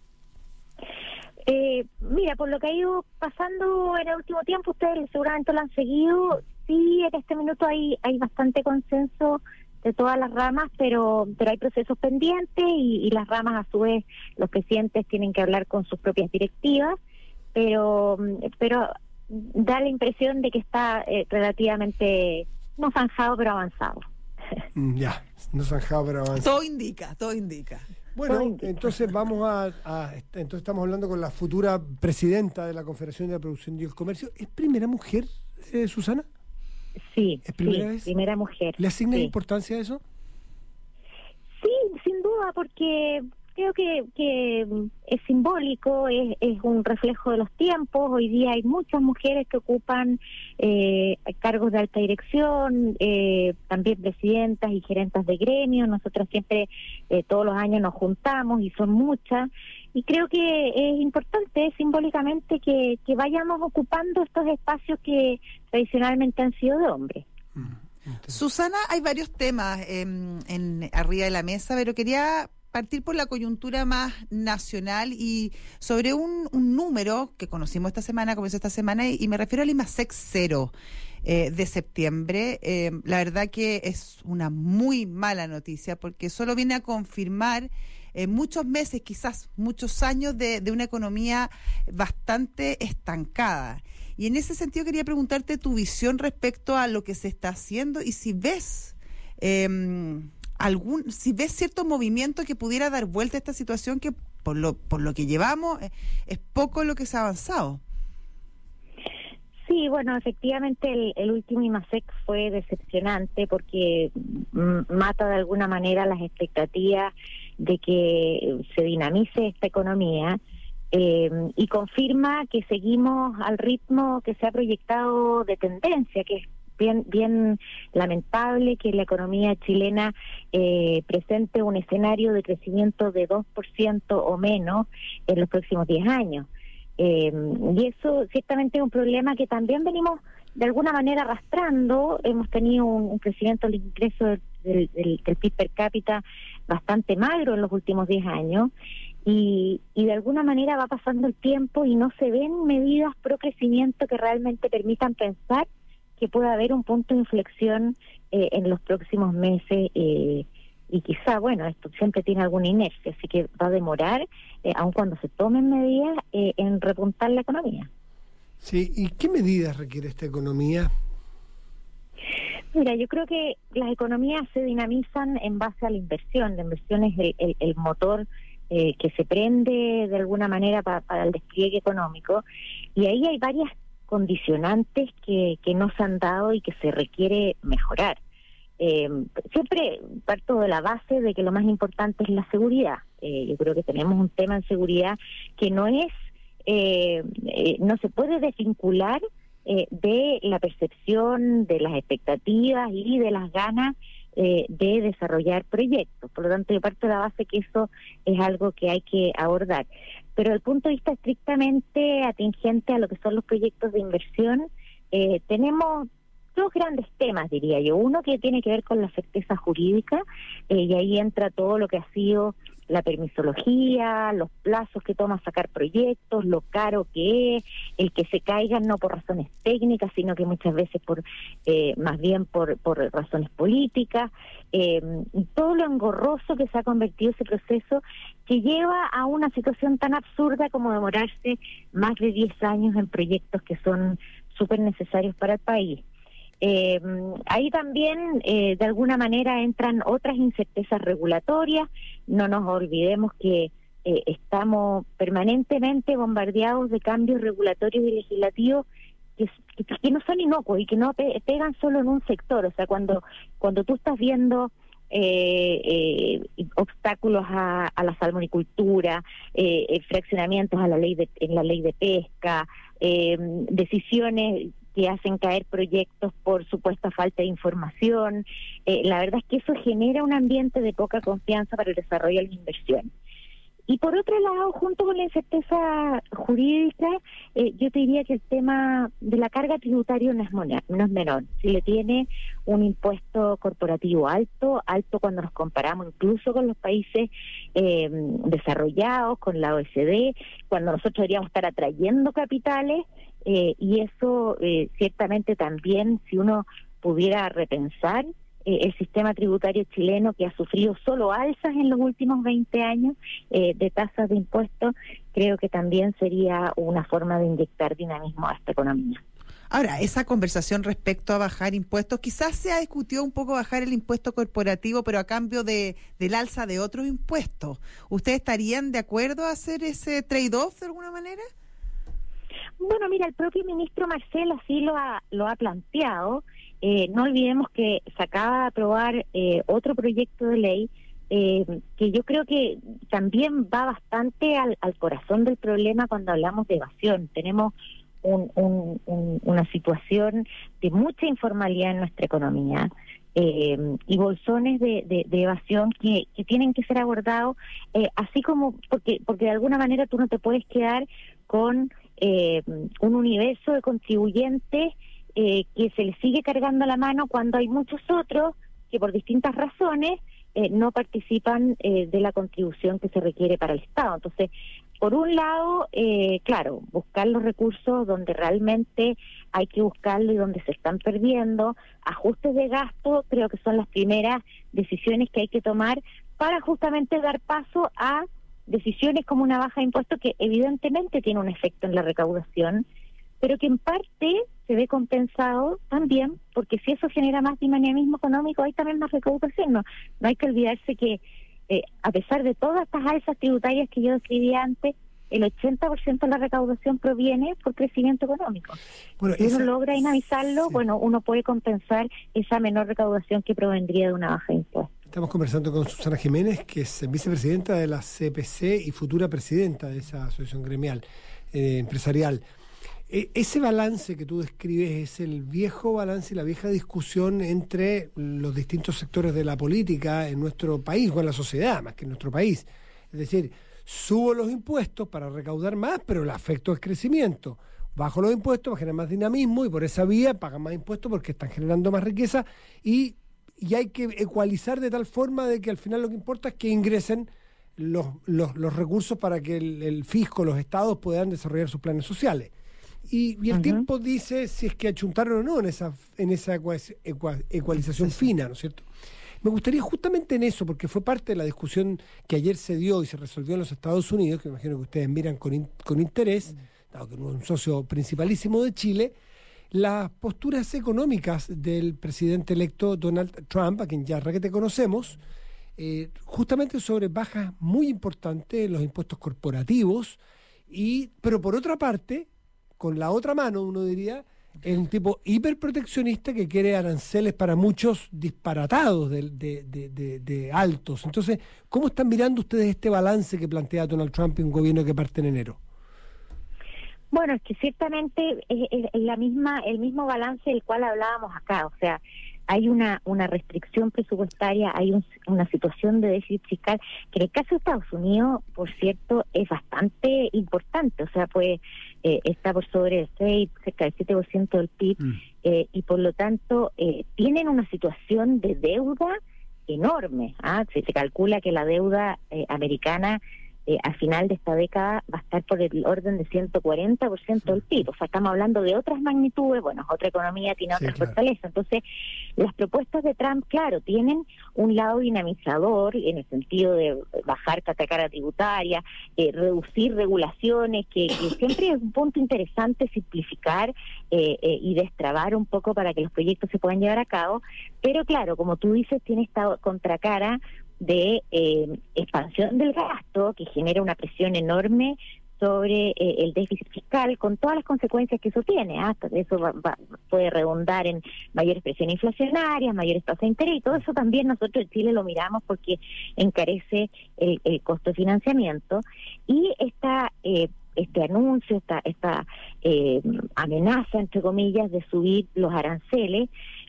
Eh, mira, por lo que ha ido pasando en el último tiempo, ustedes seguramente lo han seguido, sí, en este minuto hay hay bastante consenso de todas las ramas, pero pero hay procesos pendientes y, y las ramas, a su vez, los presidentes tienen que hablar con sus propias directivas, pero pero da la impresión de que está eh, relativamente, no zanjado, pero avanzado. Ya, no zanjado, pero avanzado. Todo indica, todo indica. Bueno, entonces vamos a, a... Entonces estamos hablando con la futura presidenta de la Confederación de la Producción y el Comercio. ¿Es primera mujer, eh, Susana? Sí, ¿Es primera sí, vez? primera mujer. ¿Le asigna sí. importancia a eso? Sí, sin duda, porque creo que, que es simbólico, es, es un reflejo de los tiempos. Hoy día hay muchas mujeres que ocupan eh, cargos de alta dirección, eh, también presidentas y gerentas de gremio. Nosotros siempre, eh, todos los años nos juntamos y son muchas. Y creo que es importante simbólicamente que, que vayamos ocupando estos espacios que tradicionalmente han sido de hombres. Mm. Susana, hay varios temas eh, en arriba de la mesa, pero quería partir por la coyuntura más nacional y sobre un, un número que conocimos esta semana, comenzó esta semana, y, y me refiero al IMASEC cero eh, de septiembre. Eh, la verdad que es una muy mala noticia porque solo viene a confirmar eh, muchos meses, quizás muchos años de, de una economía bastante estancada. Y en ese sentido quería preguntarte tu visión respecto a lo que se está haciendo y si ves eh, algún, si ves cierto movimiento que pudiera dar vuelta a esta situación que por lo, por lo que llevamos eh, es poco lo que se ha avanzado. Sí, bueno, efectivamente el, el último IMASEC fue decepcionante porque m- mata de alguna manera las expectativas de que se dinamice esta economía. Eh, y confirma que seguimos al ritmo que se ha proyectado de tendencia, que es bien bien lamentable que la economía chilena eh, presente un escenario de crecimiento de dos por ciento o menos en los próximos diez años. Eh, y eso ciertamente es un problema que también venimos de alguna manera arrastrando. Hemos tenido un, un crecimiento del ingreso del, del, del, del P I B per cápita bastante magro en los últimos diez años. Y, y de alguna manera va pasando el tiempo y no se ven medidas pro crecimiento que realmente permitan pensar que pueda haber un punto de inflexión eh, en los próximos meses eh, y quizá, bueno, esto siempre tiene alguna inercia, así que va a demorar, eh, aun cuando se tomen medidas, eh, en repuntar la economía. Sí, ¿y qué medidas requiere esta economía? Mira, yo creo que las economías se dinamizan en base a la inversión. La inversión es el, el, el motor Eh, que se prende de alguna manera pa, para el despliegue económico, y ahí hay varias condicionantes que, que no se han dado y que se requiere mejorar. Eh, siempre parto de la base de que lo más importante es la seguridad. Eh, yo creo que tenemos un tema en seguridad que no es, eh, eh, no se puede desvincular eh, de la percepción, de las expectativas y de las ganas Eh, de desarrollar proyectos. Por lo tanto, yo parto de la base que eso es algo que hay que abordar. Pero desde el punto de vista estrictamente atingente a lo que son los proyectos de inversión, eh, tenemos dos grandes temas, diría yo. Uno que tiene que ver con la certeza jurídica, eh, y ahí entra todo lo que ha sido la permisología, los plazos que toma sacar proyectos, lo caro que es, el que se caigan no por razones técnicas, sino que muchas veces por eh, más bien por, por razones políticas, eh, y todo lo engorroso que se ha convertido ese proceso que lleva a una situación tan absurda como demorarse más de diez años en proyectos que son súper necesarios para el país. Eh, ahí también eh, de alguna manera entran otras incertezas regulatorias. No nos olvidemos que eh, estamos permanentemente bombardeados de cambios regulatorios y legislativos que, que, que no son inocuos y que no pe- pegan solo en un sector. O sea, cuando cuando tú estás viendo eh, eh, obstáculos a, a la salmonicultura, eh, eh, fraccionamientos a la ley de, en la ley de pesca, eh, decisiones que hacen caer proyectos por supuesta falta de información. Eh, la verdad es que eso genera un ambiente de poca confianza para el desarrollo de la inversión. Y por otro lado, junto con la incerteza jurídica, eh, yo te diría que el tema de la carga tributaria no es, moner, no es menor. Chile tiene un impuesto corporativo alto, alto cuando nos comparamos incluso con los países eh, desarrollados, con la O E C D, cuando nosotros deberíamos estar atrayendo capitales. Eh, y eso eh, ciertamente también, si uno pudiera repensar eh, el sistema tributario chileno, que ha sufrido solo alzas en los últimos veinte años eh, de tasas de impuestos, creo que también sería una forma de inyectar dinamismo a esta economía. Ahora, esa conversación respecto a bajar impuestos, quizás se ha discutido un poco bajar el impuesto corporativo, pero a cambio de del alza de otros impuestos. ¿Ustedes estarían de acuerdo a hacer ese trade-off de alguna manera? Bueno, mira, el propio ministro Marcel así lo ha, lo ha planteado. Eh, no olvidemos que se acaba de aprobar eh, otro proyecto de ley eh, que yo creo que también va bastante al, al corazón del problema cuando hablamos de evasión. Tenemos un, un, un, una situación de mucha informalidad en nuestra economía eh, y bolsones de, de, de evasión que, que tienen que ser abordados, eh, así como, porque, porque de alguna manera tú no te puedes quedar con eh, un universo de contribuyentes Eh, que se les sigue cargando la mano cuando hay muchos otros que por distintas razones eh, no participan eh, de la contribución que se requiere para el Estado. Entonces, por un lado, eh, claro, buscar los recursos donde realmente hay que buscarlo y donde se están perdiendo, ajustes de gasto, creo que son las primeras decisiones que hay que tomar para justamente dar paso a decisiones como una baja de impuestos que evidentemente tiene un efecto en la recaudación, pero que en parte se ve compensado también, porque si eso genera más dinamismo económico, hay también más recaudación. No, no hay que olvidarse que, eh, a pesar de todas estas alzas tributarias que yo describí antes, el ochenta por ciento de la recaudación proviene por crecimiento económico. Bueno, si esa, uno logra dinamizarlo, sí. bueno, uno puede compensar esa menor recaudación que provendría de una baja de impuestos. Estamos conversando con Susana Jiménez, que es vicepresidenta de la C P C y futura presidenta de esa asociación gremial eh, empresarial. Ese balance que tú describes es el viejo balance y la vieja discusión entre los distintos sectores de la política en nuestro país, o en la sociedad, más que en nuestro país. Es decir, subo los impuestos para recaudar más, pero el efecto es crecimiento. Bajo los impuestos para generar más dinamismo y por esa vía pagan más impuestos porque están generando más riqueza y, y hay que ecualizar de tal forma de que al final lo que importa es que ingresen los, los, los recursos para que el, el fisco, los estados puedan desarrollar sus planes sociales. Y, y el uh-huh. tiempo dice si es que achuntaron o no en esa en esa ecua, ecua, ecualización sí, sí. fina, ¿no es cierto? Me gustaría justamente en eso, porque fue parte de la discusión que ayer se dio y se resolvió en los Estados Unidos, que me imagino que ustedes miran con, in, con interés, dado que es un socio principalísimo de Chile, las posturas económicas del presidente electo Donald Trump, a quien ya requete conocemos, eh, justamente sobre bajas muy importantes en los impuestos corporativos, y pero por otra parte, con la otra mano, uno diría, es un tipo hiperproteccionista que quiere aranceles para muchos disparatados de, de, de, de, de altos. Entonces, ¿cómo están mirando ustedes este balance que plantea Donald Trump en un gobierno que parte en enero? Bueno, es que ciertamente es, es, es la misma, el mismo balance del cual hablábamos acá. O sea, hay una una restricción presupuestaria, hay un, una situación de déficit fiscal que en el caso de Estados Unidos, por cierto, es bastante importante. O sea, pues eh, está por sobre el seis, cerca del siete por ciento del P I B, mm. eh, y por lo tanto eh, tienen una situación de deuda enorme. ¿ah? Se, se calcula que la deuda eh, americana Eh, al final de esta década va a estar por el orden de ciento cuarenta por ciento del P I B. O sea, estamos hablando de otras magnitudes, bueno, otra economía tiene sí, otras claro. fortalezas. Entonces, las propuestas de Trump, claro, tienen un lado dinamizador en el sentido de bajar cara tributaria, eh, reducir regulaciones, que, que siempre es un punto interesante simplificar eh, eh, y destrabar un poco para que los proyectos se puedan llevar a cabo. Pero claro, como tú dices, tiene esta contracara de eh, expansión del gasto que genera una presión enorme sobre eh, el déficit fiscal con todas las consecuencias que eso tiene. ¿ah? Eso va, va, puede redundar en mayores presiones inflacionarias, mayores tasas de interés y todo eso también nosotros en Chile lo miramos porque encarece el, el costo de financiamiento y esta eh, este anuncio, esta, esta eh, amenaza entre comillas de subir los aranceles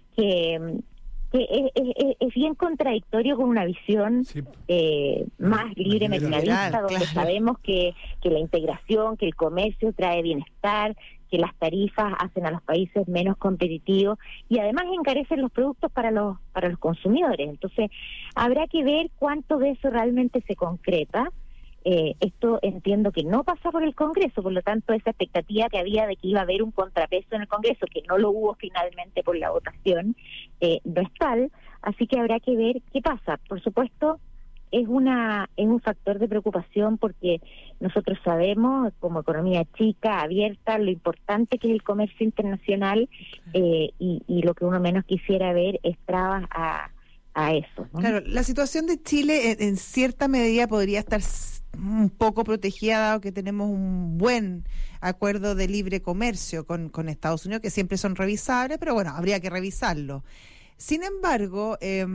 que Es, es, es bien contradictorio con una visión sí. eh, más libre mercantilista, donde claro. sabemos que, que la integración, que el comercio trae bienestar, que las tarifas hacen a los países menos competitivos y además encarecen los productos para los para los consumidores. Entonces, habrá que ver cuánto de eso realmente se concreta. Eh, esto entiendo que no pasa por el Congreso, por lo tanto esa expectativa que había de que iba a haber un contrapeso en el Congreso, que no lo hubo finalmente por la votación, eh, no es tal, así que habrá que ver qué pasa. Por supuesto, es una es un factor de preocupación porque nosotros sabemos, como economía chica, abierta, lo importante que es el comercio internacional eh, y, y lo que uno menos quisiera ver es trabas a a eso, ¿no? Claro, la situación de Chile en, en cierta medida podría estar un poco protegida, dado que tenemos un buen acuerdo de libre comercio con, con Estados Unidos, que siempre son revisables, pero bueno, habría que revisarlo. Sin embargo, eh,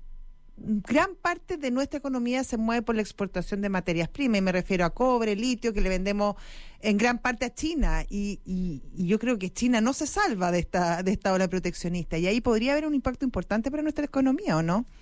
gran parte de nuestra economía se mueve por la exportación de materias primas, y me refiero a cobre, litio, que le vendemos en gran parte a China, y, y, y yo creo que China no se salva de esta, de esta ola proteccionista, y ahí podría haber un impacto importante para nuestra economía, ¿o no?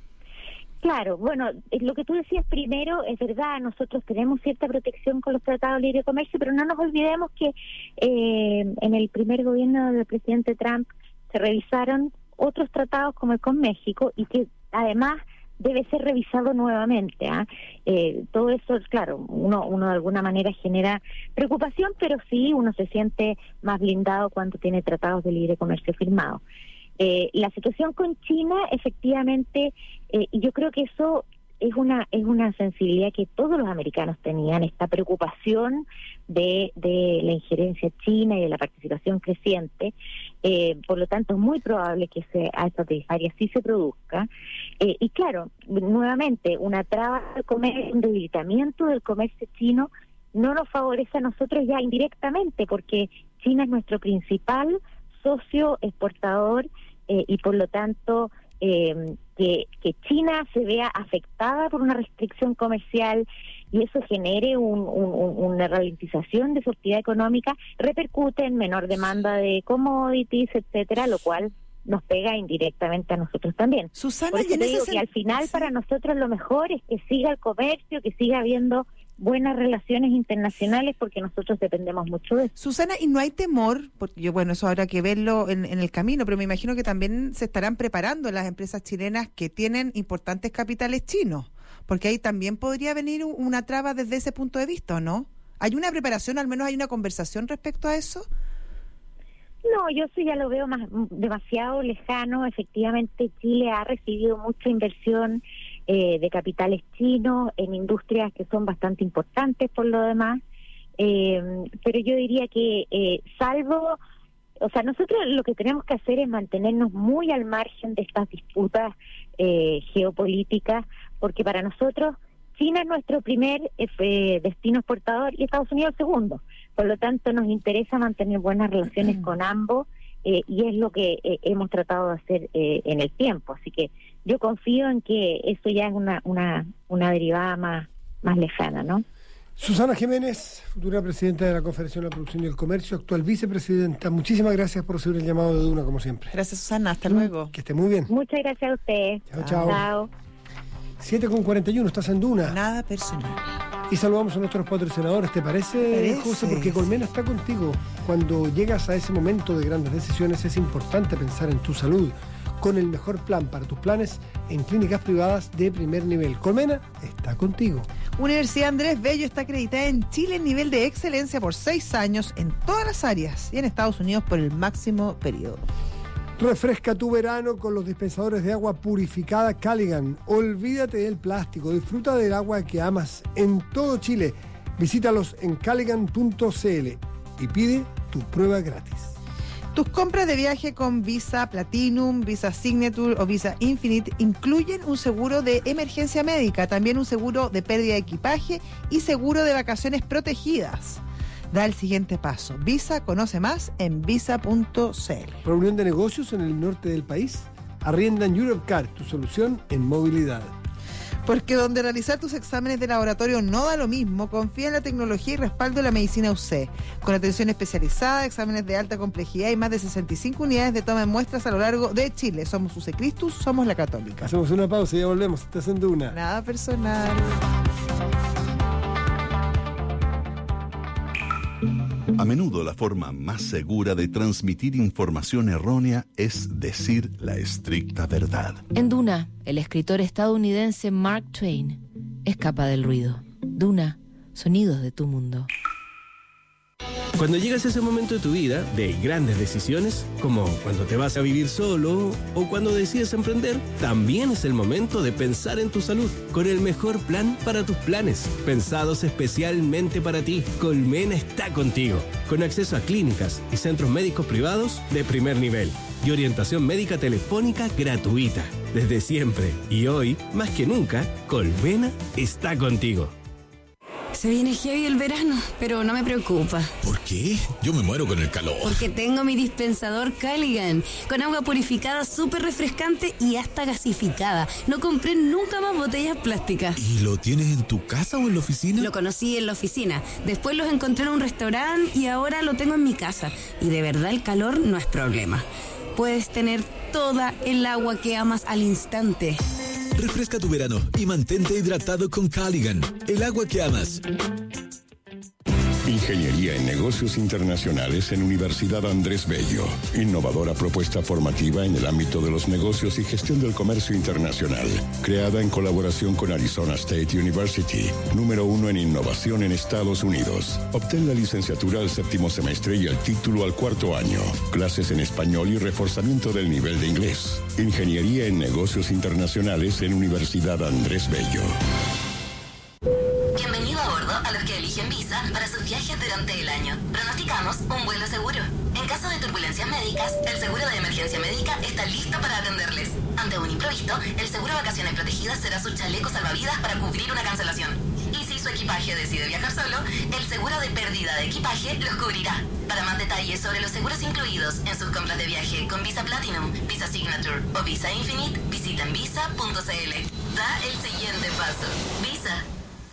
Claro, bueno, lo que tú decías primero es verdad, nosotros tenemos cierta protección con los tratados de libre comercio, pero no nos olvidemos que eh, en el primer gobierno del presidente Trump se revisaron otros tratados como el con México, y que además debe ser revisado nuevamente. ¿eh? Eh, todo eso, claro, uno, uno de alguna manera genera preocupación, pero sí uno se siente más blindado cuando tiene tratados de libre comercio firmados. Eh, la situación con China, efectivamente, eh, y yo creo que eso es una es una sensibilidad que todos los americanos tenían, esta preocupación de, de la injerencia china y de la participación creciente. Eh, por lo tanto, es muy probable que se, a esta área sí se produzca. Eh, y claro, nuevamente, una traba de comercio, un debilitamiento del comercio chino no nos favorece a nosotros ya indirectamente, porque China es nuestro principal socio exportador, eh, y por lo tanto eh, que, que China se vea afectada por una restricción comercial y eso genere un, un, una ralentización de su actividad económica, repercute en menor demanda de commodities, etcétera, lo cual nos pega indirectamente a nosotros también. Susana, por eso te digo que al final, sí, para nosotros lo mejor es que siga el comercio, que siga habiendo buenas relaciones internacionales, porque nosotros dependemos mucho de eso. Susana, ¿y no hay temor? Porque yo, bueno, eso habrá que verlo en, en el camino, pero me imagino que también se estarán preparando las empresas chilenas que tienen importantes capitales chinos, porque ahí también podría venir una traba desde ese punto de vista, ¿o no? ¿Hay una preparación, al menos hay una conversación respecto a eso? No, yo sí ya lo veo más demasiado lejano. Efectivamente, Chile ha recibido mucha inversión eh, de capitales chinos en industrias que son bastante importantes por lo demás, eh, pero yo diría que eh, salvo, o sea, nosotros lo que tenemos que hacer es mantenernos muy al margen de estas disputas eh, geopolíticas, porque para nosotros China es nuestro primer eh, destino exportador y Estados Unidos el segundo. Por lo tanto, nos interesa mantener buenas relaciones con ambos, eh, y es lo que eh, hemos tratado de hacer eh, en el tiempo. Así que yo confío en que eso ya es una una, una derivada más, más lejana, ¿no? Susana Jiménez, futura presidenta de la Confederación de la Producción y el Comercio, actual vicepresidenta, muchísimas gracias por recibir el llamado de Duna, como siempre. Gracias, Susana, hasta luego. Que esté muy bien. Muchas gracias a ustedes. Chao, chao. Chao. siete con cuarenta y uno, estás en Duna. Nada personal. Y saludamos a nuestros patrocinadores, ¿te parece, parece, José? Porque Colmena está contigo. Cuando llegas a ese momento de grandes decisiones es importante pensar en tu salud, con el mejor plan para tus planes en clínicas privadas de primer nivel. Colmena está contigo. Universidad Andrés Bello está acreditada en Chile en nivel de excelencia por seis años en todas las áreas y en Estados Unidos por el máximo periodo. Refresca tu verano con los dispensadores de agua purificada Caligan. Olvídate del plástico, disfruta del agua que amas en todo Chile. Visítalos en caligan punto c l y pide tu prueba gratis. Tus compras de viaje con Visa Platinum, Visa Signature o Visa Infinite incluyen un seguro de emergencia médica, también un seguro de pérdida de equipaje y seguro de vacaciones protegidas. Da el siguiente paso. Visa, conoce más en visa punto c l. Reunión de negocios en el norte del país. Arriendan Europcar, tu solución en movilidad. Porque donde realizar tus exámenes de laboratorio no da lo mismo, confía en la tecnología y respaldo de la medicina U C. Con atención especializada, exámenes de alta complejidad y más de sesenta y cinco unidades de toma de muestras a lo largo de Chile. Somos U C Cristus, somos la Católica. Hacemos una pausa y ya volvemos. Estás en Duna. Nada personal. A menudo la forma más segura de transmitir información errónea es decir la estricta verdad. En Duna, el escritor estadounidense Mark Twain escapa del ruido. Duna, sonidos de tu mundo. Cuando llegas a ese momento de tu vida de grandes decisiones, como cuando te vas a vivir solo o cuando decides emprender, también es el momento de pensar en tu salud, con el mejor plan para tus planes, pensados especialmente para ti. Colmena está contigo, con acceso a clínicas y centros médicos privados de primer nivel y orientación médica telefónica gratuita. desde siempre. Y hoy, más que nunca, Colmena está contigo. Se viene heavy el verano, pero no me preocupa. ¿Por qué? Yo me muero con el calor. Porque tengo mi dispensador Caligan, con agua purificada súper refrescante y hasta gasificada. No compré nunca más botellas plásticas. ¿Y lo tienes en tu casa o en la oficina? Lo conocí en la oficina, después los encontré en un restaurante y ahora lo tengo en mi casa. Y de verdad el calor no es problema. Puedes tener toda el agua que amas al instante. Refresca tu verano y mantente hidratado con Caligan, el agua que amas. Ingeniería en Negocios Internacionales en Universidad Andrés Bello. Innovadora propuesta formativa en el ámbito de los negocios y gestión del comercio internacional. Creada en colaboración con Arizona State University, número uno en innovación en Estados Unidos. Obtén la licenciatura al séptimo semestre y el título al cuarto año. Clases en español y reforzamiento del nivel de inglés. Ingeniería en Negocios Internacionales en Universidad Andrés Bello. Bienvenido a bordo a los que eligen Visa para sus viajes durante el año. Pronosticamos un vuelo seguro. En caso de turbulencias médicas, el seguro de emergencia médica está listo para atenderles. Ante un imprevisto, el seguro Vacaciones Protegidas será su chaleco salvavidas para cubrir una cancelación. Y si su equipaje decide viajar solo, el seguro de pérdida de equipaje los cubrirá. Para más detalles sobre los seguros incluidos en sus compras de viaje con Visa Platinum, Visa Signature o Visa Infinite, visiten visa punto c l. Da el siguiente paso. Visa.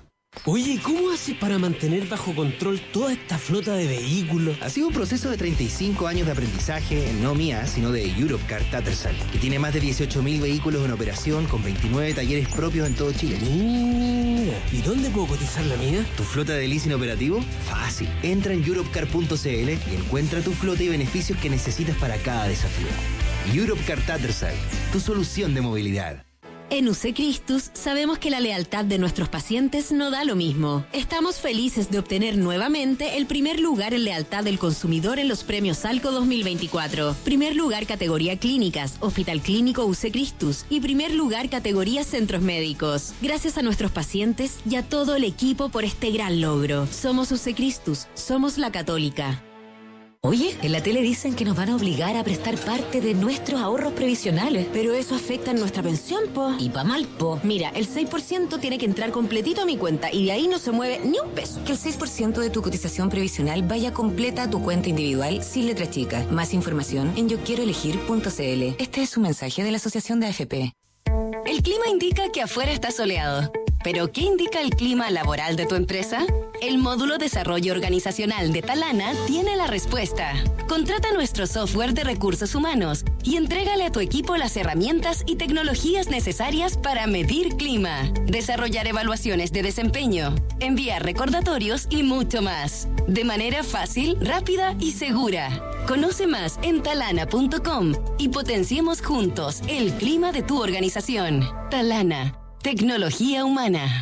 Oye, ¿cómo haces para mantener bajo control toda esta flota de vehículos? Ha sido un proceso de treinta y cinco años de aprendizaje, no mía, sino de Europcar Tattersall, que tiene más de dieciocho mil vehículos en operación con veintinueve talleres propios en todo Chile. Mira, ¿y dónde puedo cotizar la mía? ¿Tu flota de leasing operativo? Fácil. Entra en europcar punto c l y encuentra tu flota y beneficios que necesitas para cada desafío. Europcar Tattersall, tu solución de movilidad. En U C Christus sabemos que la lealtad de nuestros pacientes no da lo mismo. Estamos felices de obtener nuevamente el primer lugar en lealtad del consumidor en los premios Salco dos mil veinticuatro. Primer lugar categoría clínicas, Hospital Clínico U C Christus y primer lugar categoría centros médicos. Gracias a nuestros pacientes y a todo el equipo por este gran logro. Somos U C Christus, somos la Católica. Oye, en la tele dicen que nos van a obligar a prestar parte de nuestros ahorros previsionales. Pero eso afecta en nuestra pensión, po. Y pa' mal, po. Mira, el seis por ciento tiene que entrar completito a mi cuenta y de ahí no se mueve ni un peso. Que el seis por ciento de tu cotización previsional vaya completa a tu cuenta individual sin letra chica. Más información en yo quiero elegir punto c l. Este es un mensaje de la Asociación de A F P. El clima indica que afuera está soleado. ¿Pero qué indica el clima laboral de tu empresa? El módulo Desarrollo Organizacional de Talana tiene la respuesta. Contrata nuestro software de recursos humanos y entrégale a tu equipo las herramientas y tecnologías necesarias para medir clima, desarrollar evaluaciones de desempeño, enviar recordatorios y mucho más. De manera fácil, rápida y segura. Conoce más en talana punto com y potenciemos juntos el clima de tu organización. Talana. Tecnología humana.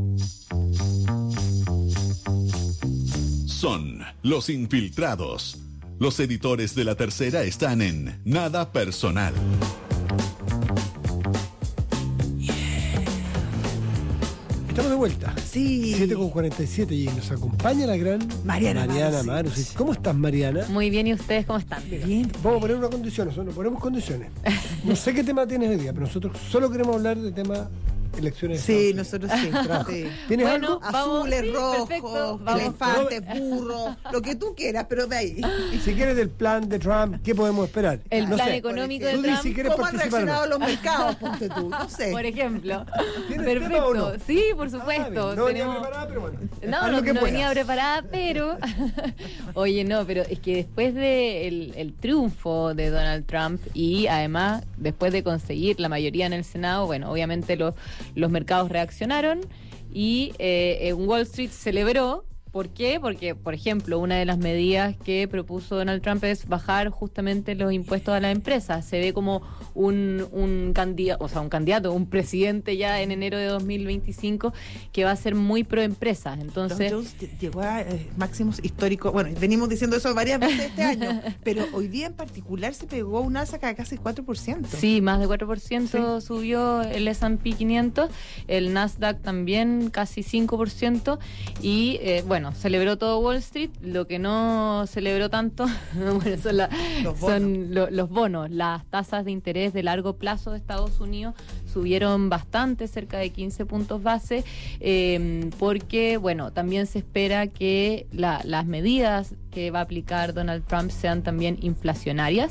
Son los infiltrados. Los editores de La Tercera están en Nada Personal. Estamos de vuelta. Sí. siete con cuarenta y siete y nos acompaña la gran Mariana, Mariana Maru. Maru. ¿Cómo estás, Mariana? Muy bien, ¿y ustedes cómo están? Bien. Vamos a poner una condición, nosotros ponemos condiciones. No sé qué tema tienes hoy día, pero nosotros solo queremos hablar de tema elecciones. Sí, nosotros sí. sí. ¿Tienes bueno, algo? Vamos, Azules, sí, rojos, elefantes, burros, lo que tú quieras, pero de ahí. Si quieres del plan de Trump, ¿qué podemos esperar? El no plan sé. económico de Tú Trump. si quieres ¿Cómo han participar, reaccionado ¿no? los mercados? Ponte tú, no sé. Por ejemplo. ¿Tienes Perfecto. tema o no? Sí, por supuesto. Ah, no venía Tenemos... preparada, pero bueno. No, haz no, lo que no puedas. venía preparada, pero... Oye, no, pero es que después del el triunfo de Donald Trump y además después de conseguir la mayoría en el Senado, bueno, obviamente los, los mercados reaccionaron y eh, en Wall Street celebró. ¿Por qué? Porque, por ejemplo, una de las medidas que propuso Donald Trump es bajar justamente los impuestos a las empresas. Se ve como un, un candidato, o sea, un candidato, un presidente ya en enero de dos mil veinticinco que va a ser muy pro empresas. Entonces, Dow Jones llegó a eh, máximos históricos. Bueno, venimos diciendo eso varias veces este año, pero hoy día en particular se pegó una alza de casi cuatro por ciento. Sí, más de cuatro por ciento sí. subió el ese and pe quinientos, el Nasdaq también casi cinco por ciento y, eh, bueno, bueno, celebró todo Wall Street. Lo que no celebró tanto bueno, son, la, los, bonos. son lo, los bonos. Las tasas de interés de largo plazo de Estados Unidos subieron bastante, cerca de quince puntos base, eh, porque, bueno, también se espera que la, las medidas que va a aplicar Donald Trump sean también inflacionarias,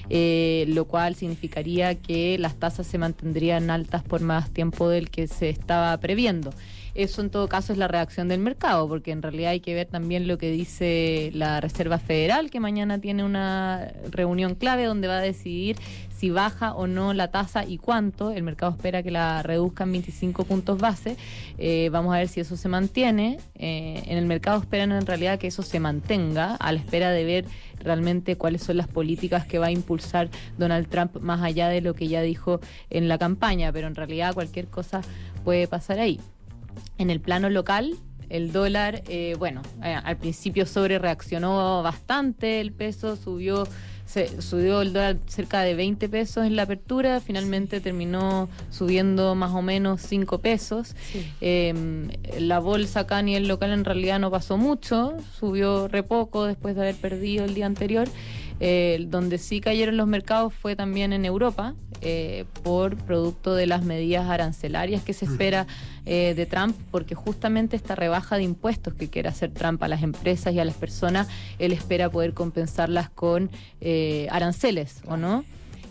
eh, lo cual significaría que las tasas se mantendrían altas por más tiempo del que se estaba previendo. Eso en todo caso es la reacción del mercado, porque en realidad hay que ver también lo que dice la Reserva Federal, que mañana tiene una reunión clave donde va a decidir si baja o no la tasa y cuánto. El mercado espera que la reduzcan veinticinco puntos base. Eh, vamos a ver si eso se mantiene. Eh, en el mercado esperan en realidad que eso se mantenga, a la espera de ver realmente cuáles son las políticas que va a impulsar Donald Trump más allá de lo que ya dijo en la campaña, pero en realidad cualquier cosa puede pasar ahí. En el plano local, el dólar, eh, bueno, eh, al principio sobre reaccionó bastante, el peso subió, se, subió el dólar cerca de veinte pesos en la apertura, finalmente terminó subiendo más o menos cinco pesos. Sí. Eh, la bolsa acá a nivel local en realidad no pasó mucho, subió re poco después de haber perdido el día anterior. Eh, donde sí cayeron los mercados fue también en Europa, eh, por producto de las medidas arancelarias que se espera eh, de Trump, porque justamente esta rebaja de impuestos que quiere hacer Trump a las empresas y a las personas, él espera poder compensarlas con eh, aranceles, ¿o no?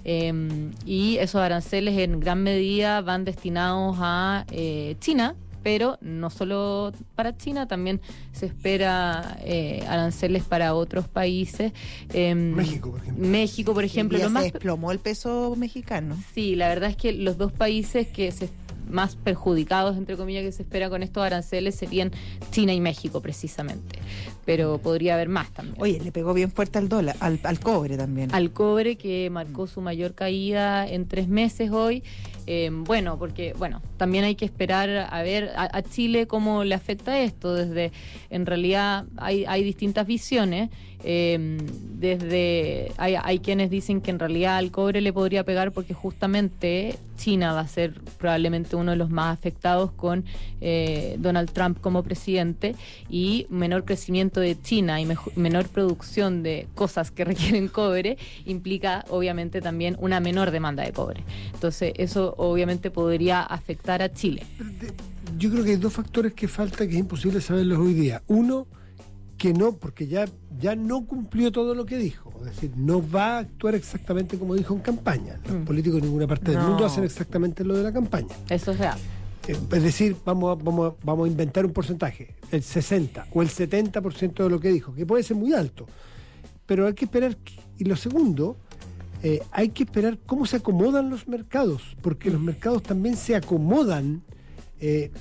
Eh, y esos aranceles en gran medida van destinados a eh, China, pero no solo para China, también se espera eh, aranceles para otros países. Eh, México, por ejemplo. México, por ejemplo. Ya lo se más desplomó el peso mexicano. Sí, la verdad es que los dos países que se más perjudicados, entre comillas, que se espera con estos aranceles serían China y México, precisamente. Pero podría haber más también. Oye, le pegó bien fuerte al dólar, al, al cobre también. Al cobre, que marcó su mayor caída en tres meses hoy. Eh, bueno, porque, bueno, también hay que esperar a ver a, a Chile cómo le afecta esto. Desde, en realidad, hay, hay distintas visiones. Eh, desde hay, hay quienes dicen que en realidad al cobre le podría pegar porque justamente China va a ser probablemente uno de los más afectados con eh, Donald Trump como presidente, y menor crecimiento de China y mejor, menor producción de cosas que requieren cobre implica obviamente también una menor demanda de cobre. Entonces eso obviamente podría afectar a Chile. Yo creo que hay dos factores que falta, que es imposible saberlos hoy día. Uno, que no, porque ya, ya no cumplió todo lo que dijo. Es decir, no va a actuar exactamente como dijo en campaña. Los mm. políticos en ninguna parte no. del mundo hacen exactamente lo de la campaña. Eso es real. Eh, es decir, vamos a, vamos, a, vamos a inventar un porcentaje, el sesenta o el setenta por ciento de lo que dijo, que puede ser muy alto. Pero hay que esperar. Y lo segundo, eh, hay que esperar cómo se acomodan los mercados, porque mm. los mercados también se acomodan Eh,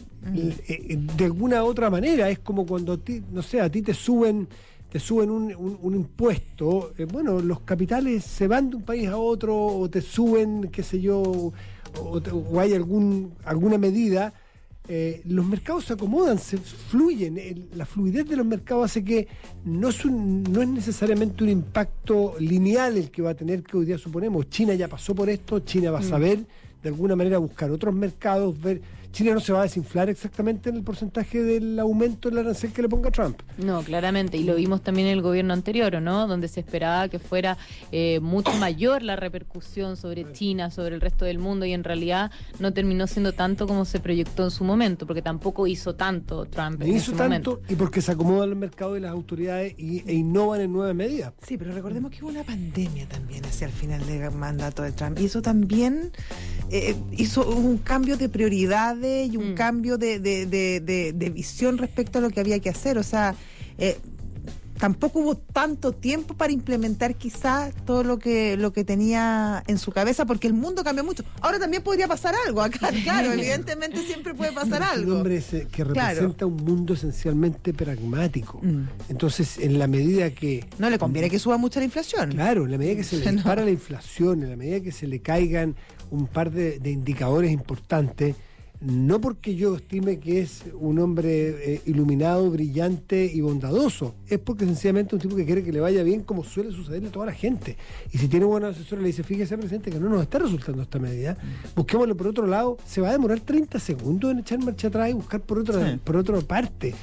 mm. de alguna otra manera. Es como cuando a ti, no sé, a ti te suben te suben un, un, un impuesto, eh, bueno, los capitales se van de un país a otro, o te suben, qué sé yo, o, te, o hay algún alguna medida, eh, los mercados se acomodan, se fluyen. El, la fluidez de los mercados hace que no es, un, no es necesariamente un impacto lineal el que va a tener, que hoy día suponemos. China ya pasó por esto, China va a saber mm. de alguna manera buscar otros mercados, ver. China no se va a desinflar exactamente en el porcentaje del aumento del arancel que le ponga Trump. No, claramente, y lo vimos también en el gobierno anterior, ¿no? Donde se esperaba que fuera eh, mucho mayor la repercusión sobre China, sobre el resto del mundo, y en realidad no terminó siendo tanto como se proyectó en su momento, porque tampoco hizo tanto Trump en hizo ese tanto momento. Y porque se acomodan los mercados y las autoridades y, e innovan en nuevas medidas. Sí, pero recordemos que hubo una pandemia también hacia el final del mandato de Trump, y eso también eh, hizo un cambio de prioridades y un mm. cambio de, de, de, de, de visión respecto a lo que había que hacer. O sea, eh, tampoco hubo tanto tiempo para implementar quizás todo lo que lo que tenía en su cabeza, porque el mundo cambió mucho. Ahora también podría pasar algo acá, claro, evidentemente siempre puede pasar algo. Un hombre que representa claro. un mundo esencialmente pragmático. Mm. Entonces, en la medida que... No le conviene que suba mucho la inflación. Claro, en la medida que se le dispara no. la inflación, en la medida que se le caigan un par de, de indicadores importantes, no porque yo estime que es un hombre eh, iluminado, brillante y bondadoso, es porque sencillamente un tipo que quiere que le vaya bien, como suele sucederle a toda la gente. Y si tiene buenos asesores, le dice: fíjese, presidente, que no nos está resultando esta medida, busquémoslo por otro lado. Se va a demorar treinta segundos en echar marcha atrás y buscar por otra, sí. por otra parte.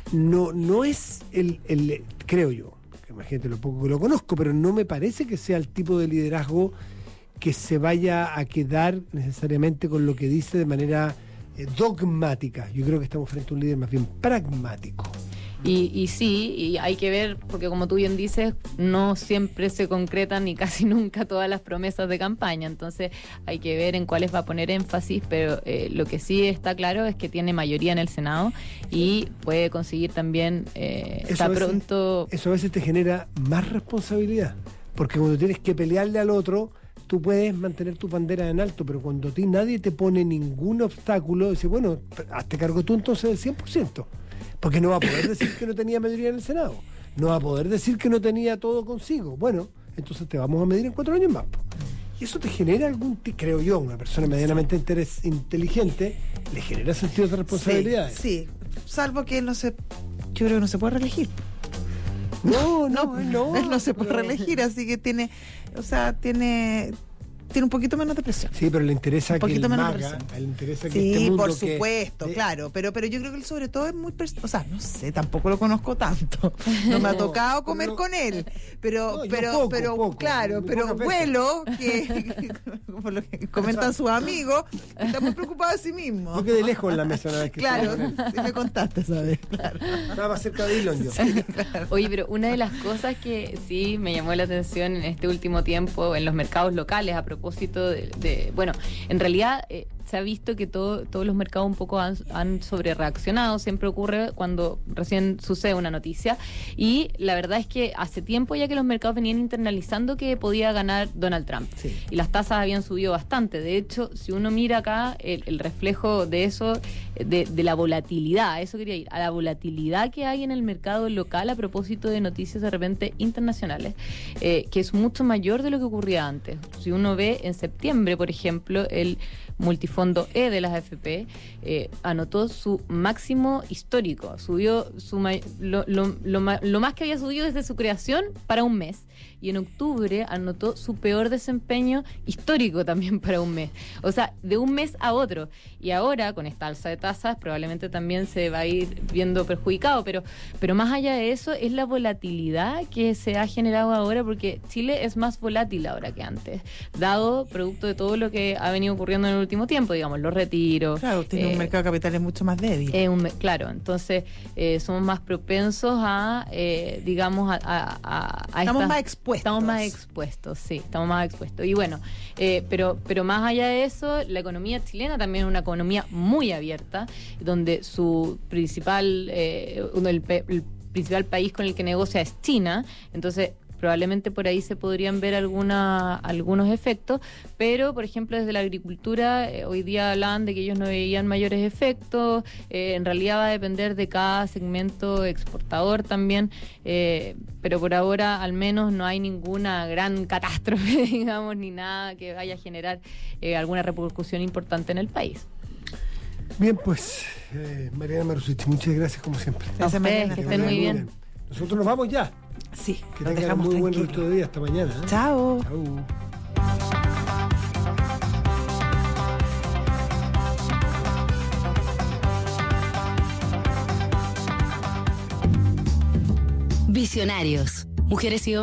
no, no es el, el, creo yo, que imagínate lo poco que lo conozco, pero no me parece que sea el tipo de liderazgo que se vaya a quedar necesariamente con lo que dice de manera eh, dogmática. Yo creo que estamos frente a un líder más bien pragmático. Y, y sí, y hay que ver, porque como tú bien dices, no siempre se concretan ni casi nunca todas las promesas de campaña, entonces hay que ver en cuáles va a poner énfasis, pero eh, lo que sí está claro es que tiene mayoría en el Senado y puede conseguir también, eh, está veces, pronto... Eso a veces te genera más responsabilidad, porque cuando tienes que pelearle al otro, tú puedes mantener tu bandera en alto, pero cuando a ti nadie te pone ningún obstáculo, dices, bueno, hazte cargo tú entonces del cien por ciento. Porque no va a poder decir que no tenía mayoría en el Senado. No va a poder decir que no tenía todo consigo. Bueno, entonces te vamos a medir en cuatro años más. Y eso te genera algún, creo yo, una persona medianamente interes, inteligente, le genera sentido de responsabilidad. Sí, sí, salvo que no se, yo creo que no se puede reelegir. No, no, no. Él no se puede reelegir, así que tiene, o sea, tiene... tiene un poquito menos de presión. Sí, pero le interesa un que poquito el menos maga, de le interesa que sí, este mundo por que, supuesto, de... claro, pero pero yo creo que él sobre todo es muy, pers- o sea, no sé, tampoco lo conozco tanto, no me ha tocado comer no, con él, pero no, pero poco, pero poco, claro, pero vuelo que por lo que comentan sus amigos, está muy preocupado de sí mismo. Yo quedé lejos en la mesa una vez que claro, sí me contaste, ¿sabes? Claro. Estaba más cerca de Elon yo. Sí, claro. Oye, pero una de las cosas que sí me llamó la atención en este último tiempo en los mercados locales a propósito de De, bueno, en realidad eh, se ha visto que todo, todos los mercados un poco han, han sobre reaccionado, siempre ocurre cuando recién sucede una noticia, y la verdad es que hace tiempo ya que los mercados venían internalizando que podía ganar Donald Trump, sí. Y las tasas habían subido bastante. De hecho, si uno mira acá el, el reflejo de eso, de, de la volatilidad, a eso quería ir, a la volatilidad que hay en el mercado local a propósito de noticias de repente internacionales, eh, que es mucho mayor de lo que ocurría antes. Si uno ve en septiembre, por ejemplo, el multifondo E de las A F P eh, anotó su máximo histórico, subió su ma- lo, lo, lo, lo más que había subido desde su creación para un mes, y en octubre anotó su peor desempeño histórico también para un mes, o sea, de un mes a otro, y ahora con esta alza de tasas probablemente también se va a ir viendo perjudicado, pero, pero más allá de eso es la volatilidad que se ha generado ahora, porque Chile es más volátil ahora que antes, dado producto de todo lo que ha venido ocurriendo en el último tiempo, digamos, los retiros. Claro, tiene eh, un mercado de capitales mucho más débil. Eh, un, claro, entonces eh, somos más propensos a, eh, digamos, a, a, a, a Estamos estas, más expuestos. Estamos más expuestos, sí, estamos más expuestos. Y bueno, eh, pero, pero más allá de eso, la economía chilena también es una economía muy abierta, donde su principal, eh, el, el principal país con el que negocia es China, entonces probablemente por ahí se podrían ver alguna, algunos efectos, pero por ejemplo desde la agricultura eh, hoy día hablan de que ellos no veían mayores efectos, eh, en realidad va a depender de cada segmento exportador también, eh, pero por ahora al menos no hay ninguna gran catástrofe, digamos, ni nada que vaya a generar eh, alguna repercusión importante en el país. Bien, pues eh, Mariana Marusich, muchas gracias como siempre. Gracias, Mariana, que estén muy bien. bien. Nosotros nos vamos ya. Sí, que tengan un muy buen resto de día. Hasta mañana. ¿eh? Chao. Chao. Visionarios. Mujeres y